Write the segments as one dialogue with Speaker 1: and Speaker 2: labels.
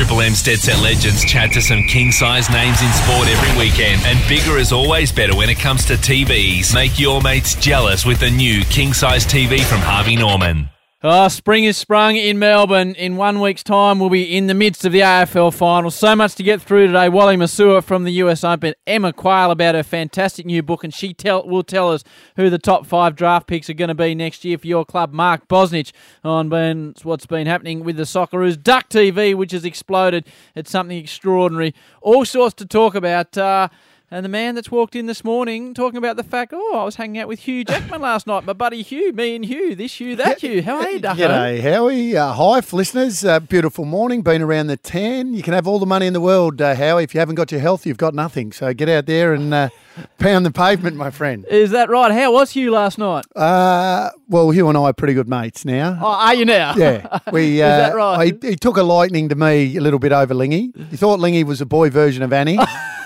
Speaker 1: Triple M's Dead Set Legends chat to some king-size names in sport every weekend, and bigger is always better when it comes to TVs. Make your mates jealous with the new king-size TV from Harvey Norman.
Speaker 2: Oh, spring has sprung in Melbourne. In 1 week's time, we'll be in the midst of the AFL final. So much to get through today. Wally Masur from the US Open, Emma Quayle about her fantastic new book, and she will tell us who the top 5 draft picks are going to be next year for your club. Mark Bosnich on what's been happening with the Socceroos. Duck TV, which has exploded. It's something extraordinary. All sorts to talk about. And the man that's walked in this morning talking about the fact, I was hanging out with Hugh Jackman last night. My buddy Hugh, me and Hugh, this Hugh, that Hugh. How are you, Ducko?
Speaker 3: G'day, Howie. Hi, listeners. Beautiful morning. Been around the tan. You can have all the money in the world, Howie. If you haven't got your health, you've got nothing. So get out there and pound the pavement, my friend.
Speaker 2: Is that right? How was Hugh last night?
Speaker 3: Well, Hugh and I are pretty good mates now.
Speaker 2: Oh, are you now?
Speaker 3: Yeah.
Speaker 2: Is that right?
Speaker 3: He took a liking to me a little bit over Lingy. He thought Lingy was a boy version of Annie.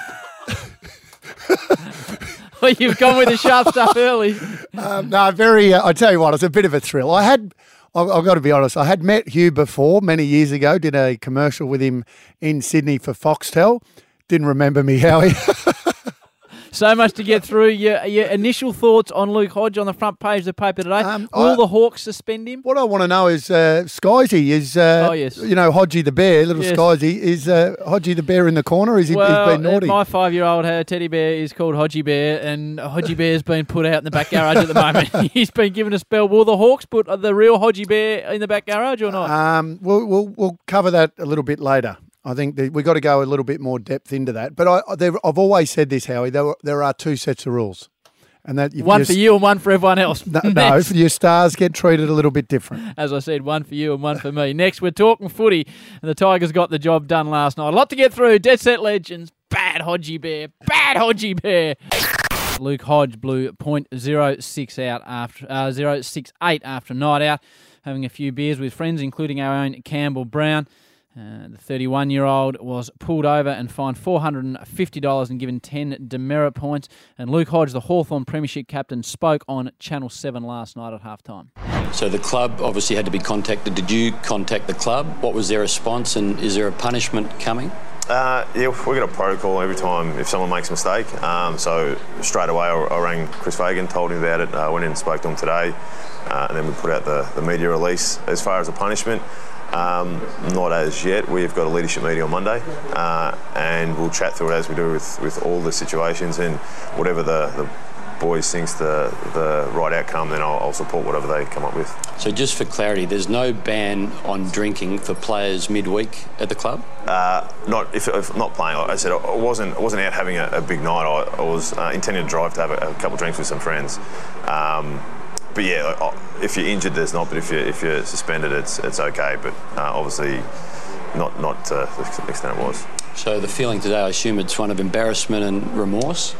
Speaker 2: Well, you've gone with the sharp stuff early.
Speaker 3: I tell you what, it's a bit of a thrill. I've got to be honest, I had met Hugh before many years ago, did a commercial with him in Sydney for Foxtel. Didn't remember me, Howie.
Speaker 2: So much to get through. Your initial thoughts on Luke Hodge on the front page of the paper today. Will the Hawks suspend him?
Speaker 3: What I want to know is Skysy is,
Speaker 2: yes.
Speaker 3: Hodgie the bear, little
Speaker 2: yes.
Speaker 3: Skysy. Is Hodgie the bear in the corner? He's been naughty?
Speaker 2: My 5-year-old teddy bear is called Hodgie Bear, and Hodgie Bear's been put out in the back garage at the moment. He's been given a spell. Will the Hawks put the real Hodgie Bear in the back garage or not?
Speaker 3: We'll cover that a little bit later. I think we've got to go a little bit more depth into that. But I've always said this, Howie, there are 2 sets of rules. And that
Speaker 2: one for you and one for everyone else.
Speaker 3: No, your stars get treated a little bit different.
Speaker 2: As I said, one for you and one for me. Next, we're talking footy, and the Tigers got the job done last night. A lot to get through. Dead Set Legends. Bad Hodgie Bear. Bad Hodgie Bear. Luke Hodge blew .06 out after 0.68 after a night out, having a few beers with friends, including our own Campbell Brown. The 31-year-old was pulled over and fined $450 and given 10 demerit points. And Luke Hodge, the Hawthorn Premiership captain, spoke on Channel 7 last night at halftime.
Speaker 4: So the club obviously had to be contacted. Did you contact the club? What was their response, and is there a punishment coming?
Speaker 5: Yeah, we got a protocol every time if someone makes a mistake. So straight away I rang Chris Fagan, told him about it, went in and spoke to him today, and then we put out the media release. As far as the punishment, not as yet. We've got a leadership meeting on Monday, and we'll chat through it as we do with all the situations, and whatever the boys think's the right outcome, then I'll support whatever they come up with.
Speaker 4: So just for clarity, there's no ban on drinking for players midweek at the club?
Speaker 5: Not if not playing. Like I said, I wasn't out having a big night. I was intending to drive to have a couple of drinks with some friends. But yeah, if you're injured, there's not. But if you're suspended, it's okay. But obviously, not to the extent it was. So the feeling today, I assume it's one of embarrassment and remorse.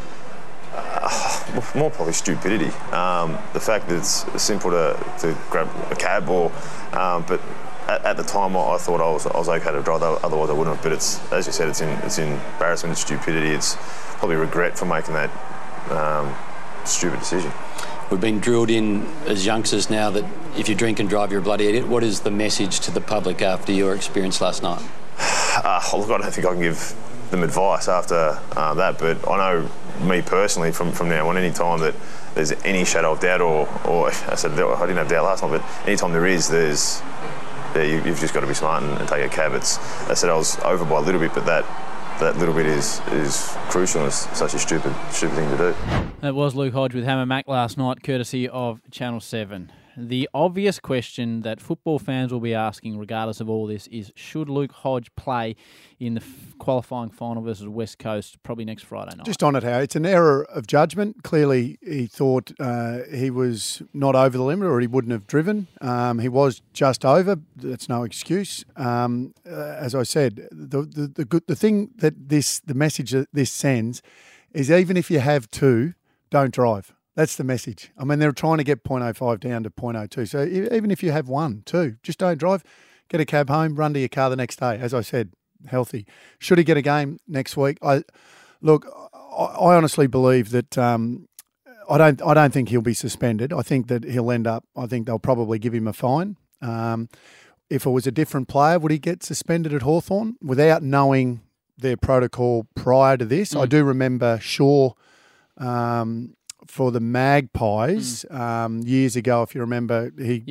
Speaker 5: More probably stupidity. The fact that it's simple to grab a cab, but at the time I thought I was okay to drive. Otherwise I wouldn't have. But it's, as you said, it's embarrassment, it's stupidity. It's probably regret for making that stupid decision. We've been drilled in as youngsters now that if you drink and drive, you're a bloody idiot. What is the message to the public after your experience last night? Look, I don't think I can give them advice after that, but I know me personally from now on, any time that there's any shadow of doubt, or I said I didn't have doubt last night, but any time there is, you've just got to be smart and take a cab. I said I was over by a little bit, but that little bit is crucial, and it's such a stupid thing to do.
Speaker 2: That was Luke Hodge with Hammer Mac last night, courtesy of Channel 7. The obvious question that football fans will be asking, regardless of all this, is should Luke Hodge play in the qualifying final versus West Coast probably next Friday night?
Speaker 3: Just on it, Harry, it's an error of judgment. Clearly, he thought he was not over the limit, or he wouldn't have driven. He was just over. That's no excuse. As I said, the thing that the message that this sends is, even if you have 2, don't drive. That's the message. I mean, they're trying to get 0.05 down to 0.02. So even if you have 1, 2, just don't drive. Get a cab home, run to your car the next day. As I said, healthy. Should he get a game next week? I honestly believe that I don't think he'll be suspended. I think that he'll end up. I think they'll probably give him a fine. if it was a different player, would he get suspended at Hawthorn without knowing their protocol prior to this? I do remember Shaw for the Magpies years ago, if you remember.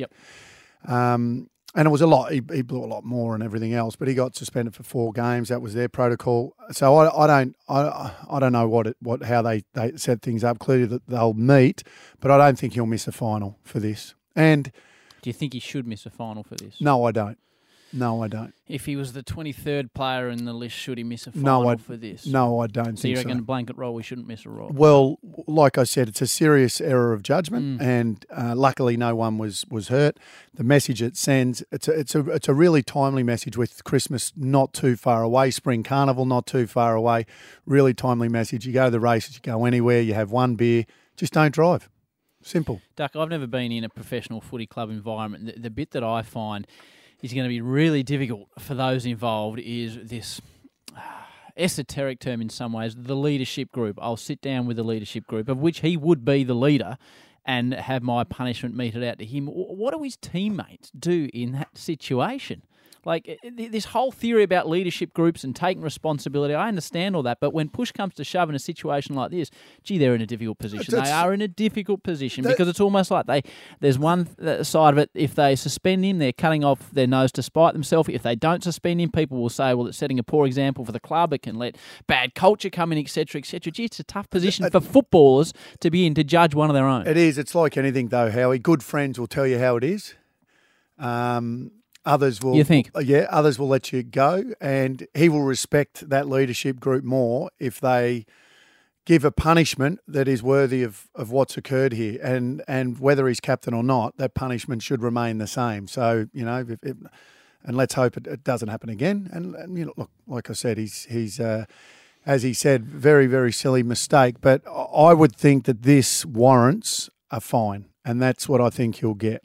Speaker 3: And it was a lot. He blew a lot more and everything else, but he got suspended for 4 games. That was their protocol. So I don't know how they set things up. Clearly that they'll meet, but I don't think he'll miss a final for this. And
Speaker 2: do you think he should miss a final for this?
Speaker 3: No, I don't. No, I don't.
Speaker 2: If he was the 23rd player in the list, should he miss a final for this?
Speaker 3: No, I don't think so.
Speaker 2: So you reckon blanket rule, we shouldn't miss a rule?
Speaker 3: Well, like I said, it's a serious error of judgment, and luckily no one was hurt. The message it sends, it's a really timely message with Christmas not too far away, Spring Carnival not too far away. Really timely message. You go to the races, you go anywhere, you have one beer, just don't drive. Simple.
Speaker 2: Duck, I've never been in a professional footy club environment. The bit that I find is going to be really difficult for those involved is this esoteric term in some ways, the leadership group. I'll sit down with the leadership group, of which he would be the leader, and have my punishment meted out to him. What do his teammates do in that situation? Like, this whole theory about leadership groups and taking responsibility, I understand all that, but when push comes to shove in a situation like this, gee, they're in a difficult position. They are in a difficult position because it's almost like there's one side of it, if they suspend him, they're cutting off their nose to spite themselves. If they don't suspend him, people will say, well, it's setting a poor example for the club. It can let bad culture come in, etc., etc. Gee, it's a tough position for footballers to be in to judge one of their own.
Speaker 3: It is. It's like anything, though, Howie. Good friends will tell you how it is. Others will.
Speaker 2: You think?
Speaker 3: Yeah, others will let you go, and he will respect that leadership group more if they give a punishment that is worthy of what's occurred here, and whether he's captain or not, that punishment should remain the same. So, you know, and let's hope it doesn't happen again. And you know, look, like I said, he's as he said, very, very silly mistake. But I would think that this warrants a fine, and that's what I think he'll get.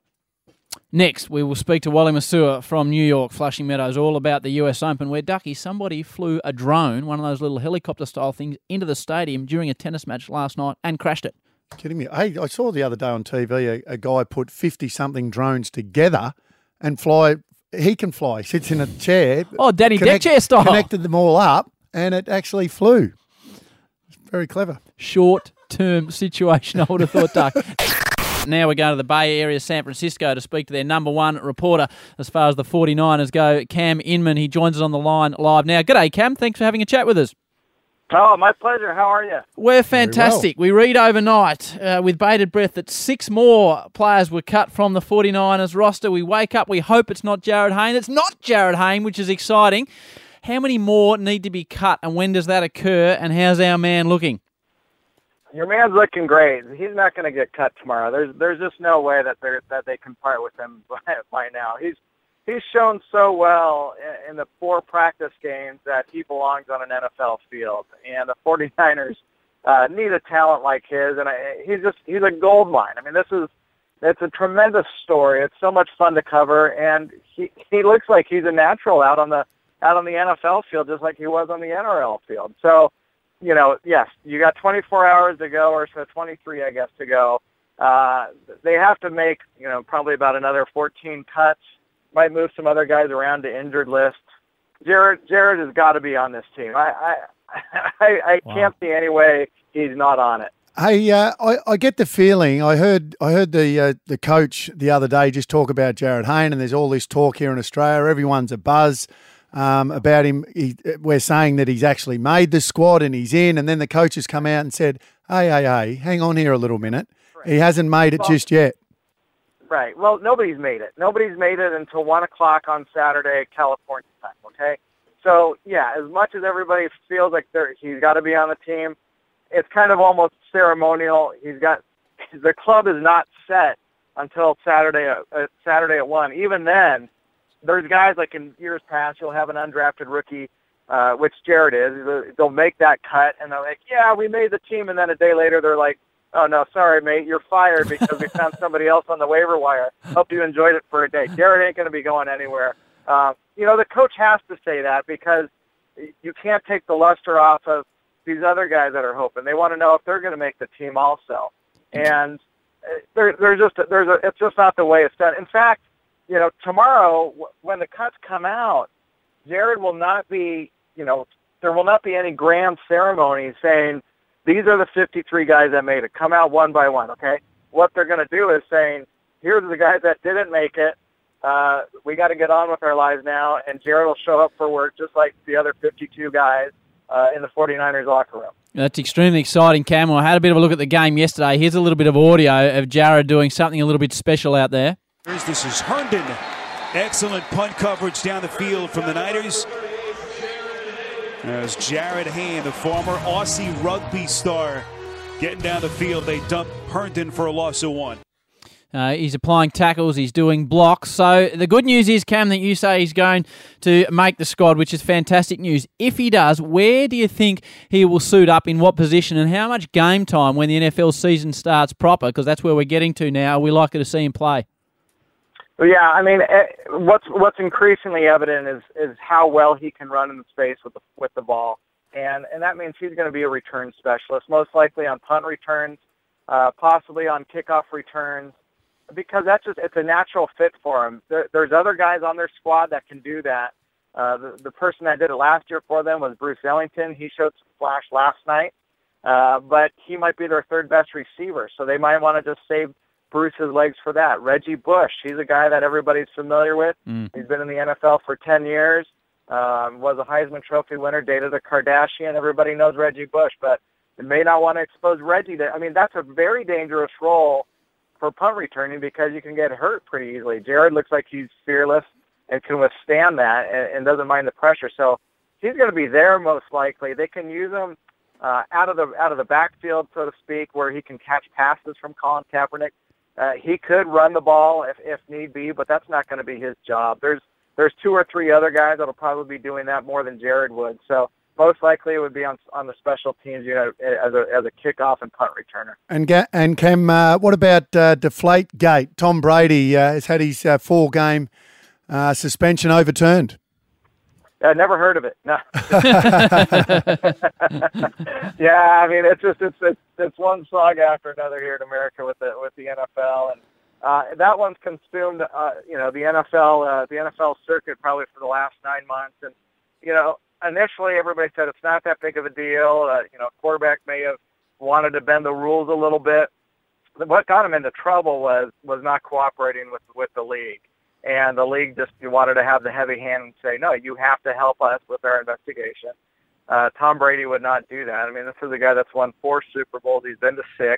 Speaker 2: Next, we will speak to Wally Masua from New York, Flushing Meadows, all about the US Open, where, Ducky, somebody flew a drone, one of those little helicopter-style things, into the stadium during a tennis match last night and crashed it.
Speaker 3: Kidding me? Hey, I saw the other day on TV a guy put 50-something drones together and fly. He can fly. He sits in a chair.
Speaker 2: Oh, Danny Deck chair style.
Speaker 3: Connected them all up, and it actually flew. It's very clever.
Speaker 2: Short-term situation, I would have thought, Duck. Now we're going to the Bay Area, San Francisco, to speak to their number one reporter as far as the 49ers go, Cam Inman. He joins us on the line live now. G'day, Cam. Thanks for having a chat with us.
Speaker 6: Oh, my pleasure. How are you?
Speaker 2: We're fantastic. We read overnight with bated breath that 6 more players were cut from the 49ers roster. We wake up, we hope it's not Jared Hayne. It's not Jared Hayne, which is exciting. How many more need to be cut, and when does that occur, and how's our man looking?
Speaker 6: Your man's looking great. He's not going to get cut tomorrow. There's just no way that they can part with him by now. He's shown so well in the 4 practice games that he belongs on an NFL field, and the 49ers need a talent like his, and he's a gold mine. I mean, it's a tremendous story. It's so much fun to cover, and he looks like he's a natural out on the NFL field, just like he was on the NRL field. So, you know, yes, you got 24 hours to go, or so 23, I guess, to go. They have to make, you know, probably about another 14 cuts. Might move some other guys around to injured list. Jared has got to be on this team. I can't see any way he's not on it.
Speaker 3: Hey, I get the feeling. I heard the coach the other day just talk about Jared Hayne, and there's all this talk here in Australia. Everyone's a buzz about him. We're saying that he's actually made the squad and he's in, and then the coach has come out and said, hey, hang on here a little minute. Right. He hasn't made it just yet.
Speaker 6: Right. Well, nobody's made it. Nobody's made it until 1 o'clock on Saturday, California time, okay? So, yeah, as much as everybody feels like he's got to be on the team, it's kind of almost ceremonial. The club is not set until Saturday at 1. Even then, there's guys like in years past, you'll have an undrafted rookie, which Jared is. They'll make that cut, and they're like, yeah, we made the team. And then a day later, they're like, oh, no, sorry, mate, you're fired because we found somebody else on the waiver wire. Hope you enjoyed it for a day. Jared ain't going to be going anywhere. You know, the coach has to say that because you can't take the luster off of these other guys that are hoping. They want to know if they're going to make the team also. And it's just not the way it's done. In fact, tomorrow when the cuts come out, Jared will not be, there will not be any grand ceremony saying, these are the 53 guys that made it. Come out one by one, okay? What they're going to do is saying, here's the guys that didn't make it. We got to get on with our lives now, and Jared will show up for work just like the other 52 guys in the 49ers locker room.
Speaker 2: That's extremely exciting, Cam. I had a bit of a look at the game yesterday. Here's a little bit of audio of Jared doing something a little bit special out there.
Speaker 7: This is Herndon. Excellent punt coverage down the field from the Niners. There's Jared Hayne, the former Aussie rugby star, getting down the field. They dump Herndon for a loss of 1.
Speaker 2: He's applying tackles. He's doing blocks. So the good news is, Cam, that you say he's going to make the squad, which is fantastic news. If he does, where do you think he will suit up, in what position, and how much game time when the NFL season starts proper? Because that's where we're getting to now. Are we likely to see him play?
Speaker 6: Well, yeah, I mean, what's increasingly evident is how well he can run in the space with the ball, and that means he's going to be a return specialist, most likely on punt returns, possibly on kickoff returns, because it's a natural fit for him. There's other guys on their squad that can do that. The person that did it last year for them was Bruce Ellington. He showed some flash last night, but he might be their third best receiver, so they might want to just save Bruce's legs for that. Reggie Bush, he's a guy that everybody's familiar with. He's been in the NFL for 10 years, was a Heisman Trophy winner, dated a Kardashian. Everybody knows Reggie Bush, but they may not want to expose Reggie to, that's a very dangerous role for punt returning because you can get hurt pretty easily. Jared looks like he's fearless and can withstand that and doesn't mind the pressure. So he's going to be there most likely. They can use him out of the backfield, so to speak, where he can catch passes from Colin Kaepernick. He could run the ball if need be, but that's not going to be his job. There's 2 or 3 other guys that'll probably be doing that more than Jared would. So most likely it would be on the special teams unit as a kickoff and punt returner.
Speaker 3: And Cam, what about Deflategate? Tom Brady has had his 4-game suspension overturned.
Speaker 6: I never heard of it. No. Yeah, it's one saga after another here in America with the NFL, and that one's consumed the NFL circuit probably for the last 9 months, and initially everybody said it's not that big of a deal. Quarterback may have wanted to bend the rules a little bit. What got him into trouble was not cooperating with the league. And the league just wanted to have the heavy hand and say, no, you have to help us with our investigation. Tom Brady would not do that. This is a guy that's won 4 Super Bowls. He's been to 6.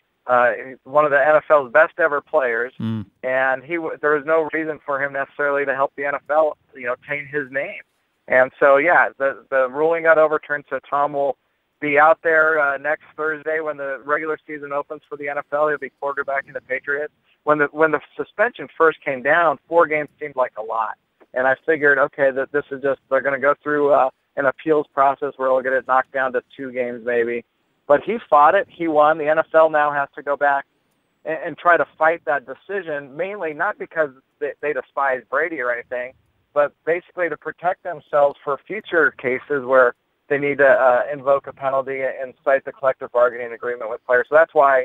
Speaker 6: He's one of the NFL's best ever players. And there was no reason for him necessarily to help the NFL, taint his name. And so, yeah, the ruling got overturned, so Tom will be out there next Thursday when the regular season opens for the NFL. He'll be quarterbacking the Patriots. When the suspension first came down, 4 games seemed like a lot. And I figured, okay, that this is just, they're going to go through an appeals process where they'll get it knocked down to 2 games maybe. But he fought it. He won. The NFL now has to go back and try to fight that decision, mainly not because they despise Brady or anything, but basically to protect themselves for future cases where they need to invoke a penalty and cite the collective bargaining agreement with players. So that's why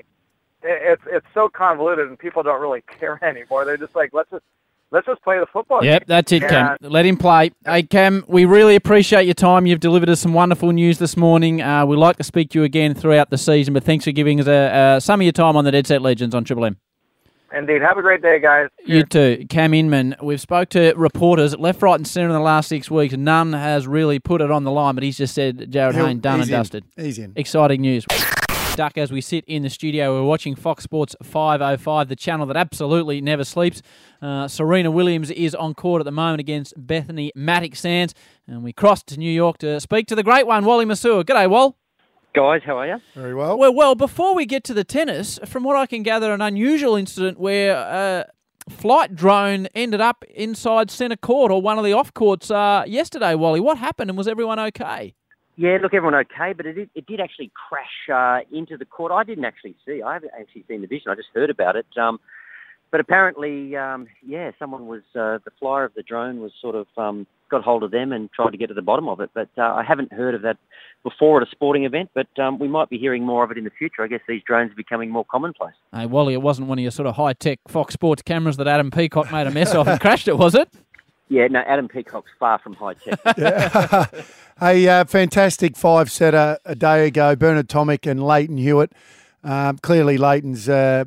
Speaker 6: it's so convoluted and people don't really care anymore. They're just like, let's just play the football game.
Speaker 2: Yep, that's it, Cam. Let him play. Hey, Cam, we really appreciate your time. You've delivered us some wonderful news this morning. We'd like to speak to you again throughout the season, but thanks for giving us some of your time on the Dead Set Legends on Triple M.
Speaker 6: Indeed. Have a great day, guys.
Speaker 2: You too. Cam Inman. We've spoke to reporters left, right and centre in the last 6 weeks. None has really put it on the line, but he's just said Jared Hayne, done and dusted.
Speaker 3: He's in.
Speaker 2: Exciting news. Duck, as we sit in the studio, we're watching Fox Sports 505, the channel that absolutely never sleeps. Serena Williams is on court at the moment against Bethany Mattek-Sands, and we crossed to New York to speak to the great one, Wally Masur. G'day, Wal.
Speaker 8: Guys, how are you?
Speaker 3: Very well.
Speaker 2: Well, before we get to the tennis, from what I can gather, an unusual incident where a flight drone ended up inside centre court or one of the off courts yesterday, Wally. What happened, and was everyone okay?
Speaker 8: Yeah, look, everyone okay, but it did actually crash into the court. I didn't actually see. I haven't actually seen the vision. I just heard about it. But apparently, someone was, the flyer of the drone was sort of got hold of them and tried to get to the bottom of it. But I haven't heard of that before at a sporting event, but we might be hearing more of it in the future. I guess these drones are becoming more commonplace.
Speaker 2: Hey, Wally, it wasn't one of your sort of high-tech Fox Sports cameras that Adam Peacock made a mess of and crashed it, was it?
Speaker 8: Yeah, no, Adam Peacock's far from high-tech.
Speaker 3: Yeah. Hey, fantastic five-setter a day ago, Bernard Tomic and Leighton Hewitt. Clearly, Leighton's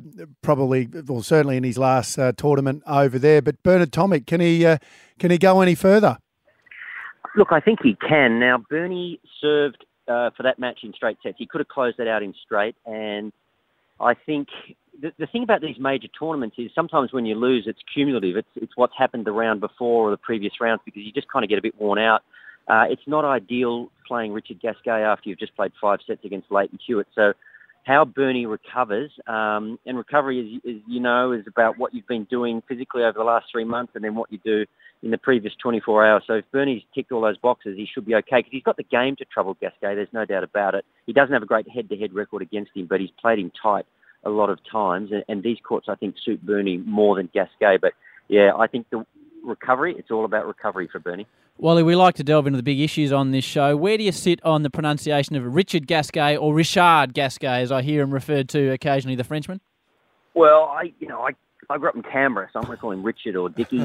Speaker 3: certainly in his last tournament over there. But Bernard Tomic, can he go any further?
Speaker 8: Look, I think he can. Now, Bernie served for that match in straight sets. He could have closed that out in straight. And I think the thing about these major tournaments is sometimes when you lose, it's cumulative. It's what's happened the round before or the previous rounds because you just kind of get a bit worn out. It's not ideal playing Richard Gasquet after you've just played 5 sets against Leighton Hewitt. So how Bernie recovers, and recovery, as you know, is about what you've been doing physically over the last 3 months and then what you do in the previous 24 hours. So if Bernie's ticked all those boxes, he should be okay because he's got the game to trouble Gasquet. There's no doubt about it. He doesn't have a great head-to-head record against him, but he's played him tight a lot of times. And these courts, I think, suit Bernie more than Gasquet. But, yeah, I think the recovery, it's all about recovery for Bernie.
Speaker 2: Wally, we like to delve into the big issues on this show. Where do you sit on the pronunciation of Richard Gasquet or Richard Gasquet, as I hear him referred to occasionally, the Frenchman?
Speaker 8: Well, I grew up in Canberra, so I'm going to call him Richard or Dickie.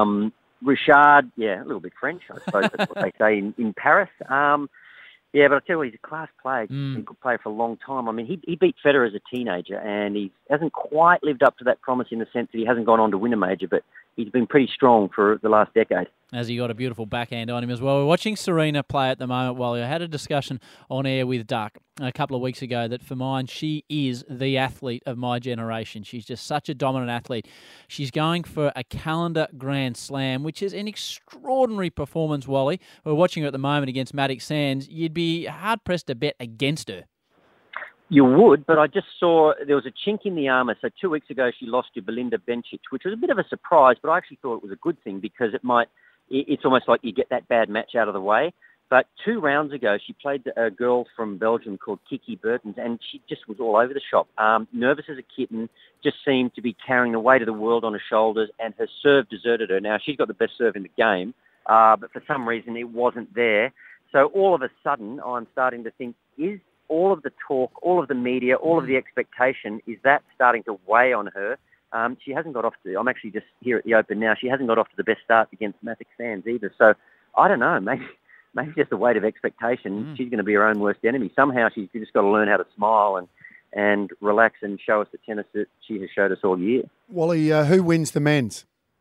Speaker 8: Richard, yeah, a little bit French, I suppose that's what they say in Paris. Yeah, but I tell you what, he's a class player. He's a good player for a long time. I mean, he beat Federer as a teenager, and he hasn't quite lived up to that promise in the sense that he hasn't gone on to win a major, but he's been pretty strong for the last decade.
Speaker 2: Has he got a beautiful backhand on him as well? We're watching Serena play at the moment. While I had a discussion on air with Duck a couple of weeks ago that for mine, she is the athlete of my generation. She's just such a dominant athlete. She's going for a calendar Grand Slam, which is an extraordinary performance, Wally. We're watching her at the moment against Maddix Sands. You'd be hard-pressed to bet against her.
Speaker 8: You would, but I just saw there was a chink in the armour. So 2 weeks ago, she lost to Belinda Bencic, which was a bit of a surprise, but I actually thought it was a good thing because it's almost like you get that bad match out of the way. But 2 rounds ago, she played a girl from Belgium called Kiki Bertens, and she just was all over the shop. Nervous as a kitten, just seemed to be carrying the weight of the world on her shoulders, and her serve deserted her. Now, she's got the best serve in the game, but for some reason it wasn't there. So all of a sudden, I'm starting to think, is all of the talk, all of the media, all of the expectation, is that starting to weigh on her? She hasn't got off to, I'm actually just here at the Open now, she hasn't got off to the best start against Maddix Sands either. So I don't know, maybe just a weight of expectation. She's going to be her own worst enemy. Somehow she's just got to learn how to smile and relax and show us the tennis that she has showed us all year.
Speaker 3: Wally, who wins the men's?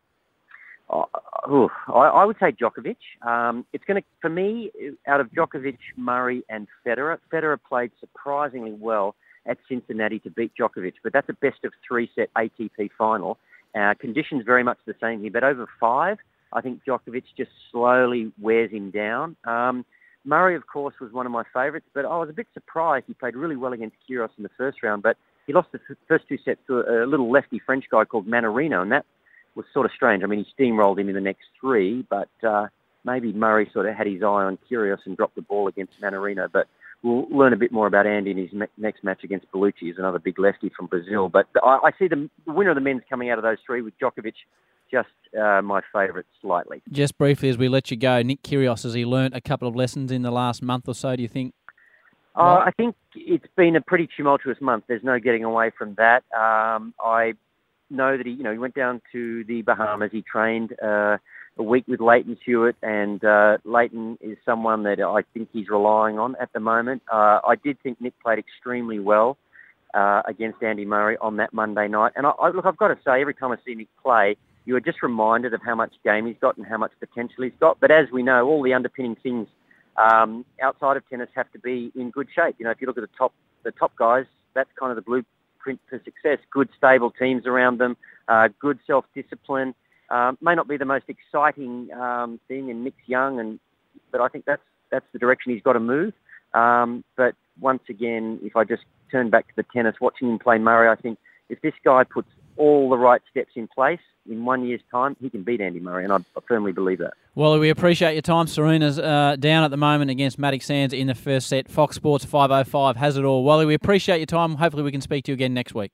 Speaker 8: I would say Djokovic. It's going to, for me, out of Djokovic, Murray and Federer. Federer played surprisingly well at Cincinnati to beat Djokovic, but that's a best-of-3 set ATP final. Conditions very much the same here, but over 5, I think Djokovic just slowly wears him down. Murray, of course, was one of my favourites, but I was a bit surprised. He played really well against Kyrgios in the first round, but he lost the first 2 sets to a little lefty French guy called Mannarino, and that was sort of strange. I mean, he steamrolled him in the next 3, but maybe Murray sort of had his eye on Kyrgios and dropped the ball against Mannarino. But we'll learn a bit more about Andy in his next match against Bellucci. He's another big lefty from Brazil. But I see the winner of the men's coming out of those 3 with Djokovic just my favourite slightly.
Speaker 2: Just briefly as we let you go, Nick Kyrgios, has he learnt a couple of lessons in the last month or so, do you think?
Speaker 8: I think it's been a pretty tumultuous month. There's no getting away from that. I know that he went down to the Bahamas. He trained a week with Leighton Hewitt, and Leighton is someone that I think he's relying on at the moment. I did think Nick played extremely well against Andy Murray on that Monday night. And I've got to say, every time I see Nick play, you are just reminded of how much game he's got and how much potential he's got. But as we know, all the underpinning things outside of tennis have to be in good shape. If you look at the top guys, that's kind of the blueprint for success. Good, stable teams around them, good self-discipline. May not be the most exciting thing, and Nick's young, but I think that's the direction he's got to move. But once again, if I just turn back to the tennis, watching him play Murray, I think if this guy puts all the right steps in place, in 1 year's time, he can beat Andy Murray, and I firmly believe that.
Speaker 2: Well, we appreciate your time. Serena's down at the moment against Maddix Sands in the first set. Fox Sports 505 has it all. Wally, we appreciate your time. Hopefully we can speak to you again next week.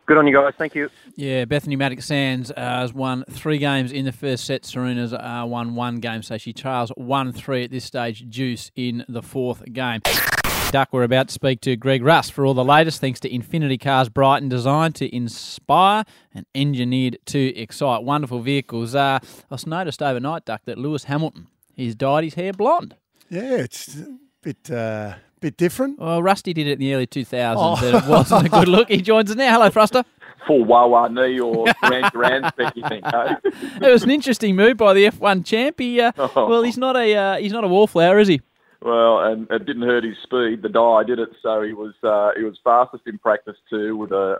Speaker 8: Good on you guys. Thank you.
Speaker 2: Yeah, Bethany Maddox Sands has won 3 games in the first set. Serena's won 1 game, so she trails 1-3 at this stage. Deuce in the 4th game. Duck, we're about to speak to Greg Rust for all the latest, thanks to Infinity Cars, Brighton, designed to inspire and engineered to excite. Wonderful vehicles. I noticed overnight, Duck, that Lewis Hamilton, he's dyed his hair blonde.
Speaker 3: Yeah, it's a bit different.
Speaker 2: Well, Rusty did it in the early 2000s, but it wasn't a good look. He joins us now. Hello, Thruster.
Speaker 9: Full Wawa knee or Duran Duran spec, you think?
Speaker 2: It was an interesting move by the F1 champ. Well, he's not a wallflower, is he?
Speaker 9: Well, and it didn't hurt his speed. The dye did it, so he was fastest in practice too, with a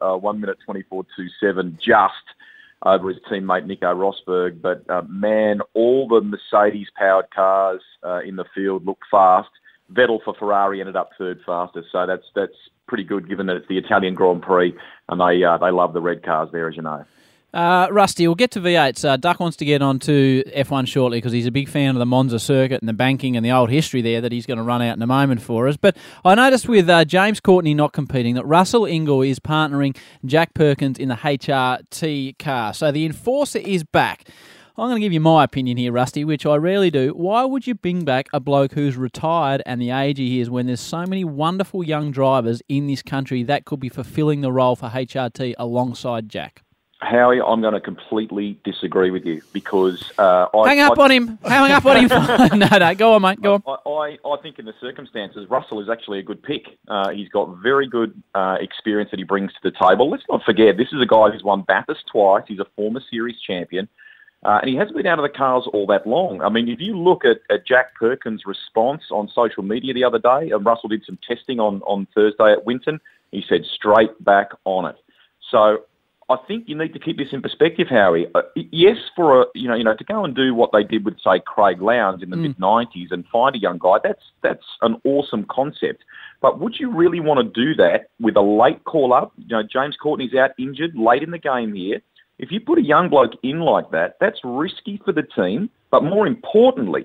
Speaker 9: 1:24.27 just over his teammate Nico Rosberg. But man, all the Mercedes-powered cars in the field look fast. Vettel for Ferrari ended up 3rd fastest, so that's pretty good given that it's the Italian Grand Prix and they love the red cars there, as you know.
Speaker 2: Rusty, we'll get to V8s. Duck wants to get on to F1 shortly because he's a big fan of the Monza circuit and the banking and the old history there that he's going to run out in a moment for us. But I noticed with James Courtney not competing that Russell Ingall is partnering Jack Perkins in the HRT car. So the Enforcer is back. I'm going to give you my opinion here, Rusty, which I rarely do. Why would you bring back a bloke who's retired and the age he is when there's so many wonderful young drivers in this country that could be fulfilling the role for HRT alongside Jack?
Speaker 9: Howie, I'm going to completely disagree with you because
Speaker 2: Hang up on him. No, go on, mate. Go
Speaker 9: on. I think in the circumstances, Russell is actually a good pick. He's got very good experience that he brings to the table. Let's not forget, this is a guy who's won Bathurst twice. He's a former series champion. And he hasn't been out of the cars all that long. I mean, if you look at Jack Perkins' response on social media the other day, and Russell did some testing on Thursday at Winton, he said straight back on it. So I think you need to keep this in perspective, Howie. Yes, for to go and do what they did with, say, Craig Lowndes in the mid-90s and find a young guy, that's an awesome concept. But would you really want to do that with a late call-up? James Courtney's out injured late in the game here. If you put a young bloke in like that, that's risky for the team. But more importantly,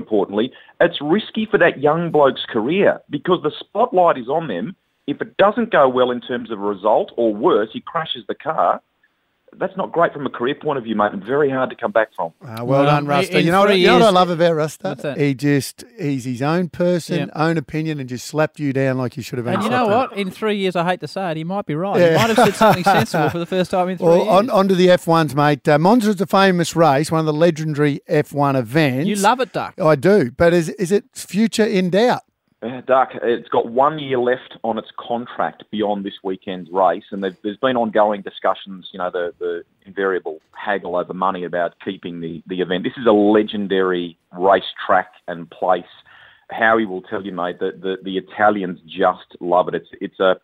Speaker 9: it's risky for that young bloke's career because the spotlight is on them. If it doesn't go well in terms of a result, or worse, he crashes the car, that's not great from a career point of view, mate, and very hard to come back from.
Speaker 3: Well done, Rusta. You know what I love about Rusta? He's his own person, own opinion, and just slapped you down like you should have been.
Speaker 2: And you know what? In 3 years, I hate to say it, he might be right. Yeah. He might have said something sensible for the first time in 3 years.
Speaker 3: On to the F1s, mate. Monza's a famous race, one of the legendary F1 events.
Speaker 2: You love it, Duck.
Speaker 3: I do, but is its future in doubt?
Speaker 9: Duck, it's got 1 year left on its contract beyond this weekend's race, and there's been ongoing discussions, the invariable haggle over money about keeping the event. This is a legendary racetrack and place. Howie will tell you, mate, that the Italians just love it. It's a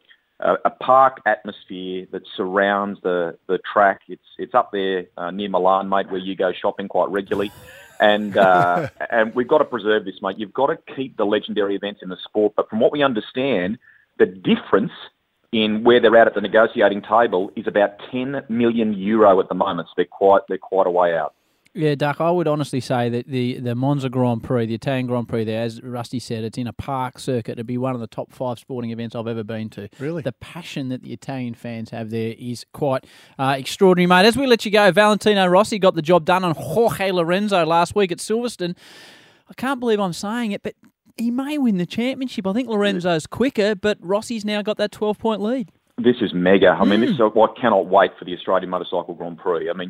Speaker 9: park atmosphere that surrounds the track. It's up there near Milan, mate, where you go shopping quite regularly. And we've got to preserve this, mate. You've got to keep the legendary events in the sport. But from what we understand, the difference in where they're at the negotiating table is about €10 million at the moment. So they're quite a way out.
Speaker 2: Yeah, Duck, I would honestly say that the Monza Grand Prix, the Italian Grand Prix there, as Rusty said, it's in a park circuit. It'd be one of the top 5 sporting events I've ever been to.
Speaker 3: Really?
Speaker 2: The passion that the Italian fans have there is quite extraordinary, mate. As we let you go, Valentino Rossi got the job done on Jorge Lorenzo last week at Silverstone. I can't believe I'm saying it, but he may win the championship. I think Lorenzo's quicker, but Rossi's now got that 12-point lead.
Speaker 9: This is mega. I mean, I cannot wait for the Australian Motorcycle Grand Prix. I mean,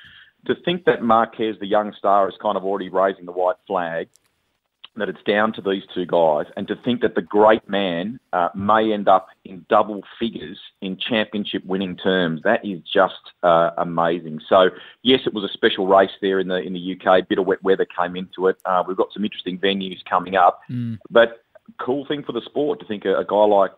Speaker 9: to think that Marquez, the young star, is kind of already raising the white flag, that it's down to these two guys, and to think that the great man may end up in double figures in championship-winning terms, that is just amazing. So, yes, it was a special race there in the UK. A bit of wet weather came into it. We've got some interesting venues coming up. But cool thing for the sport to think a guy like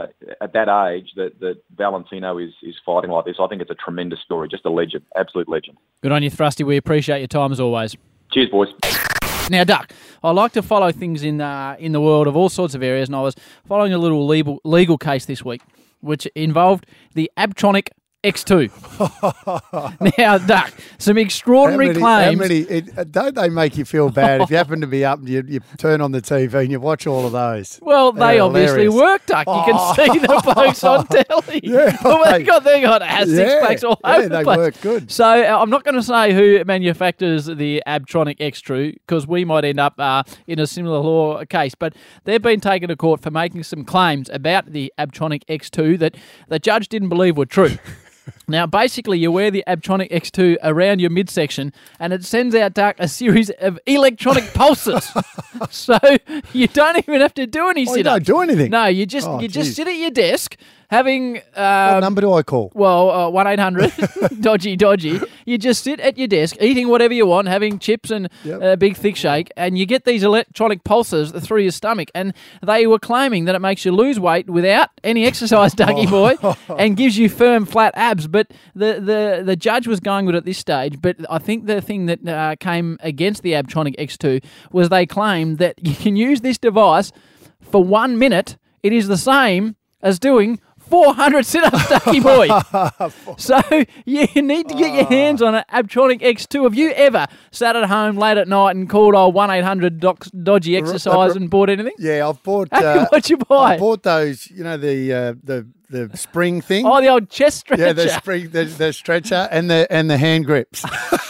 Speaker 9: at that age that Valentino is fighting like this. I think it's a tremendous story, just a legend, absolute legend.
Speaker 2: Good on you, Thrusty. We appreciate your time as always.
Speaker 9: Cheers, boys.
Speaker 2: Now, Duck, I like to follow things in the world of all sorts of areas, and I was following a little legal case this week, which involved the Abtronic X2. Now, Duck, some extraordinary claims.
Speaker 3: Don't they make you feel bad if you happen to be up and you turn on the TV and you watch all of those?
Speaker 2: Well, they obviously work, Duck. You can see the blokes on telly.
Speaker 3: Yeah,
Speaker 2: well, they got six-packs all over the place.
Speaker 3: They work good.
Speaker 2: So I'm not going to say who manufactures the Abtronic X2 because we might end up in a similar law case, but they've been taken to court for making some claims about the Abtronic X2 that the judge didn't believe were true. Now, basically, you wear the Abtronic X2 around your midsection and it sends out, Duck, a series of electronic pulses. So you don't even have to do any sit-ups.
Speaker 3: You don't do anything?
Speaker 2: No, you just sit at your desk having...
Speaker 3: what number do I call?
Speaker 2: Well, 1-800, dodgy. You just sit at your desk, eating whatever you want, having chips and a big thick shake, and you get these electronic pulses through your stomach. And they were claiming that it makes you lose weight without any exercise, Dougie boy, and gives you firm, flat abs. But the judge was going with it at this stage. But I think the thing that came against the Abtronic X2 was they claimed that you can use this device for 1 minute. It is the same as doing 400 sit-ups, Ducky boy. So you need to get your hands on an Abtronic X2. Have you ever sat at home late at night and called 1-800-DODGY exercise and bought anything?
Speaker 3: Yeah, I've bought...
Speaker 2: What'd you buy?
Speaker 3: I bought those, the spring thing.
Speaker 2: Oh, the old chest stretcher.
Speaker 3: Yeah, the stretcher and the hand grips.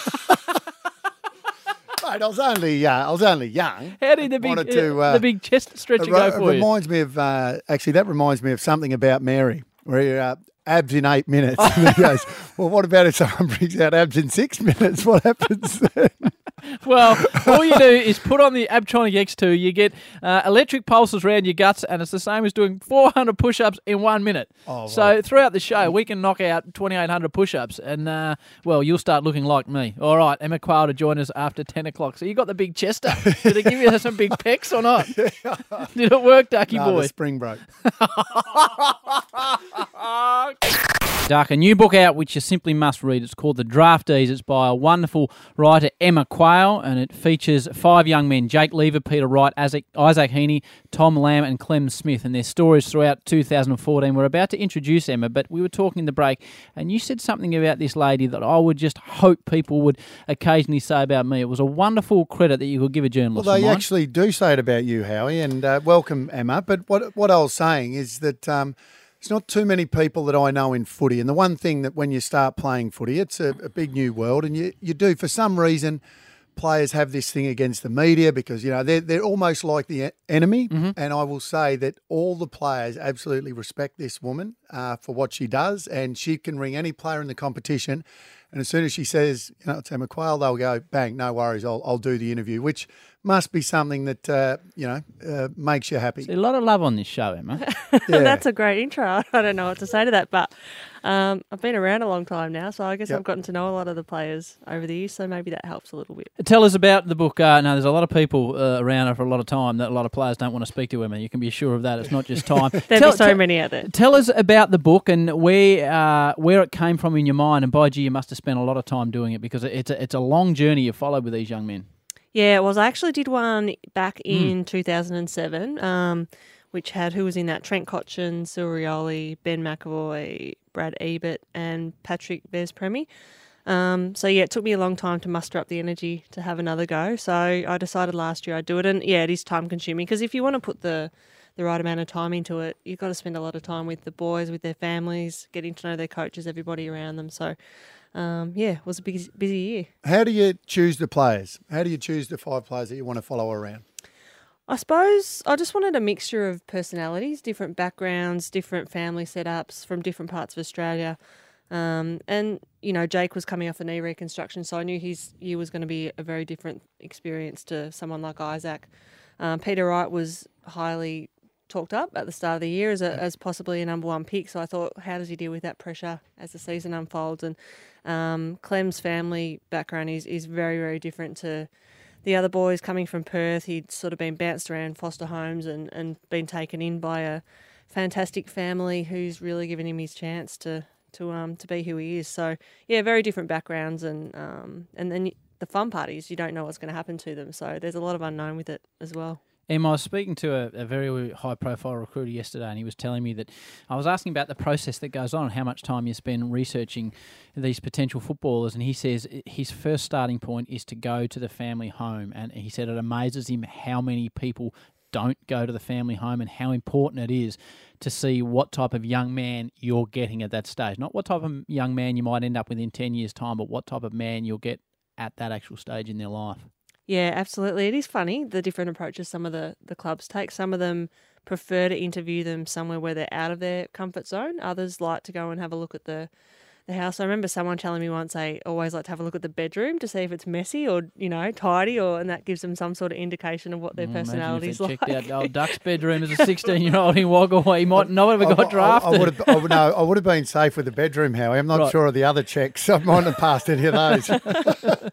Speaker 3: Mate, I was only young.
Speaker 2: How did the big chest stretcher go for you?
Speaker 3: It reminds me of that reminds me of something about Mary, where abs in 8 minutes. And he goes, well, what about if someone brings out abs in 6 minutes? What happens then?
Speaker 2: Well, all you do is put on the Abtronic X2. You get electric pulses around your guts, and it's the same as doing 400 push-ups in 1 minute.
Speaker 3: Oh,
Speaker 2: so throughout the show, we can knock out 2,800 push-ups, and, you'll start looking like me. All right, Emma Quayle to join us after 10 o'clock. So you got the big chester. Did it give you some big pecs or not? Did it work, Ducky boy?
Speaker 3: The spring broke.
Speaker 2: Duck, a new book out which you simply must read. It's called The Draftees. It's by a wonderful writer, Emma Quayle, and it features 5 young men, Jake Lever, Peter Wright, Isaac Heaney, Tom Lamb and Clem Smith, and their stories throughout 2014. We're about to introduce Emma, but we were talking in the break, and you said something about this lady that I would just hope people would occasionally say about me. It was a wonderful credit that you could give a journalist.
Speaker 3: Well, they actually do say it about you, Howie, and welcome, Emma. But what I was saying is that... There's not too many people that I know in footy. And the one thing that when you start playing footy, it's a big new world. And you do, for some reason, players have this thing against the media because, they're almost like the enemy. Mm-hmm. And I will say that all the players absolutely respect this woman for what she does. And she can ring any player in the competition. And as soon as she says, it's Emma Quayle, they'll go, bang, no worries, I'll do the interview, which must be something that, makes you happy.
Speaker 2: See, a lot of love on this show, Emma.
Speaker 10: Yeah. That's a great intro. I don't know what to say to that, but I've been around a long time now, so I guess I've gotten to know a lot of the players over the years, so maybe that helps a little bit.
Speaker 2: Tell us about the book. There's a lot of people around her for a lot of time that a lot of players don't want to speak to, Emma. You can be sure of that. It's not just time.
Speaker 10: There's so many out there.
Speaker 2: Tell us about the book and where it came from in your mind, and by gee, you must have spent a lot of time doing it because it's a long journey you followed with these young men.
Speaker 10: Yeah, it was. I actually did one back in 2007, which had who was in that? Trent Cotchin, Surioli, Ben McAvoy, Brad Ebert, and Patrick Vespremi. It took me a long time to muster up the energy to have another go. So I decided last year I'd do it, and it is time consuming because if you want to put the right amount of time into it, you've got to spend a lot of time with the boys, with their families, getting to know their coaches, everybody around them. So. It was a busy year.
Speaker 3: How do you choose the players? How do you choose the 5 players that you want to follow around?
Speaker 10: I suppose I just wanted a mixture of personalities, different backgrounds, different family setups from different parts of Australia. Jake was coming off a knee reconstruction, so I knew his year was going to be a very different experience to someone like Isaac. Peter Wright was highly talked up at the start of the year as possibly a number 1 pick. So I thought, how does he deal with that pressure as the season unfolds? And Clem's family background is very, very different to the other boys coming from Perth. He'd sort of been bounced around foster homes and been taken in by a fantastic family who's really given him his chance to be who he is. So yeah, very different backgrounds and then the fun part is you don't know what's going to happen to them. So there's a lot of unknown with it as well.
Speaker 2: Em, I was speaking to a very high-profile recruiter yesterday, and he was telling me that I was asking about the process that goes on and how much time you spend researching these potential footballers, and he says his first starting point is to go to the family home, and he said it amazes him how many people don't go to the family home and how important it is to see what type of young man you're getting at that stage. Not what type of young man you might end up with in 10 years' time, but what type of man you'll get at that actual stage in their life.
Speaker 10: Yeah, absolutely. It is funny, the different approaches some of the clubs take. Some of them prefer to interview them somewhere where they're out of their comfort zone. Others like to go and have a look at the house. I remember someone telling me once they always like to have a look at the bedroom to see if it's messy or, tidy, and that gives them some sort of indication of what their personality's like.
Speaker 2: Checked out old Duck's bedroom as a 16-year-old in Wagga, he might not have got drafted.
Speaker 3: I would have been safe with the bedroom, Howie. I'm not sure of the other checks. I might have passed any of those.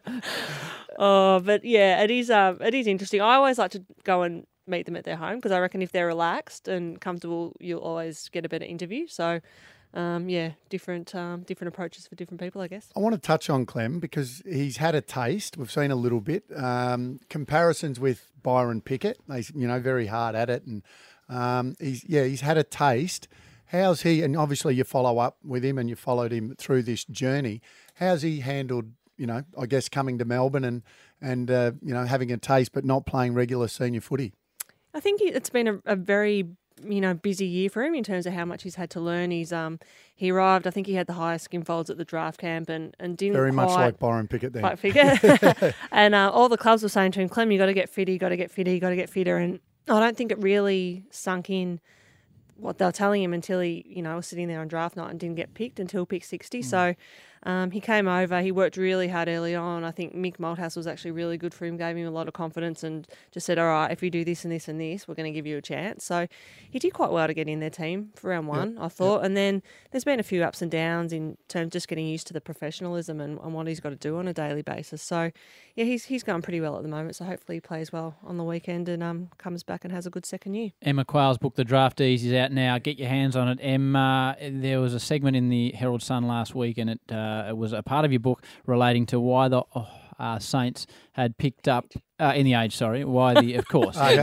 Speaker 10: Oh, but yeah, it is interesting. I always like to go and meet them at their home because I reckon if they're relaxed and comfortable, you'll always get a better interview. So, different approaches for different people, I guess.
Speaker 3: I want to touch on Clem because he's had a taste. We've seen a little bit comparisons with Byron Pickett. He's very hard at it, and he's had a taste. How's he? And obviously you follow up with him and you followed him through this journey. How's he handled? I guess coming to Melbourne and having a taste but not playing regular senior footy?
Speaker 10: I think it's been a very, busy year for him in terms of how much he's had to learn. He arrived, I think he had the highest skin folds at the draft camp and didn't
Speaker 3: very much like Byron Pickett then.
Speaker 10: Like Pickett. And all the clubs were saying to him, Clem, you got to get fitter, you got to get fitter, you got to get fitter. And I don't think it really sunk in what they were telling him until he, was sitting there on draft night and didn't get picked until pick 60. So he came over. He worked really hard early on. I think Mick Malthouse was actually really good for him, gave him a lot of confidence and just said, all right, if you do this and this and this, we're going to give you a chance. So he did quite well to get in their team for round one, I thought. And then there's been a few ups and downs in terms of just getting used to the professionalism and what he's got to do on a daily basis. So, yeah, he's going pretty well at the moment. So hopefully he plays well on the weekend and comes back and has a good second year.
Speaker 2: Emma Quayle's book, The Draftees, is out now. Get your hands on it. Emma, there was a segment in the Herald Sun last week and it was a part of your book relating to why the Saints had picked up in the Age. Sorry, why the of course.
Speaker 3: Hey.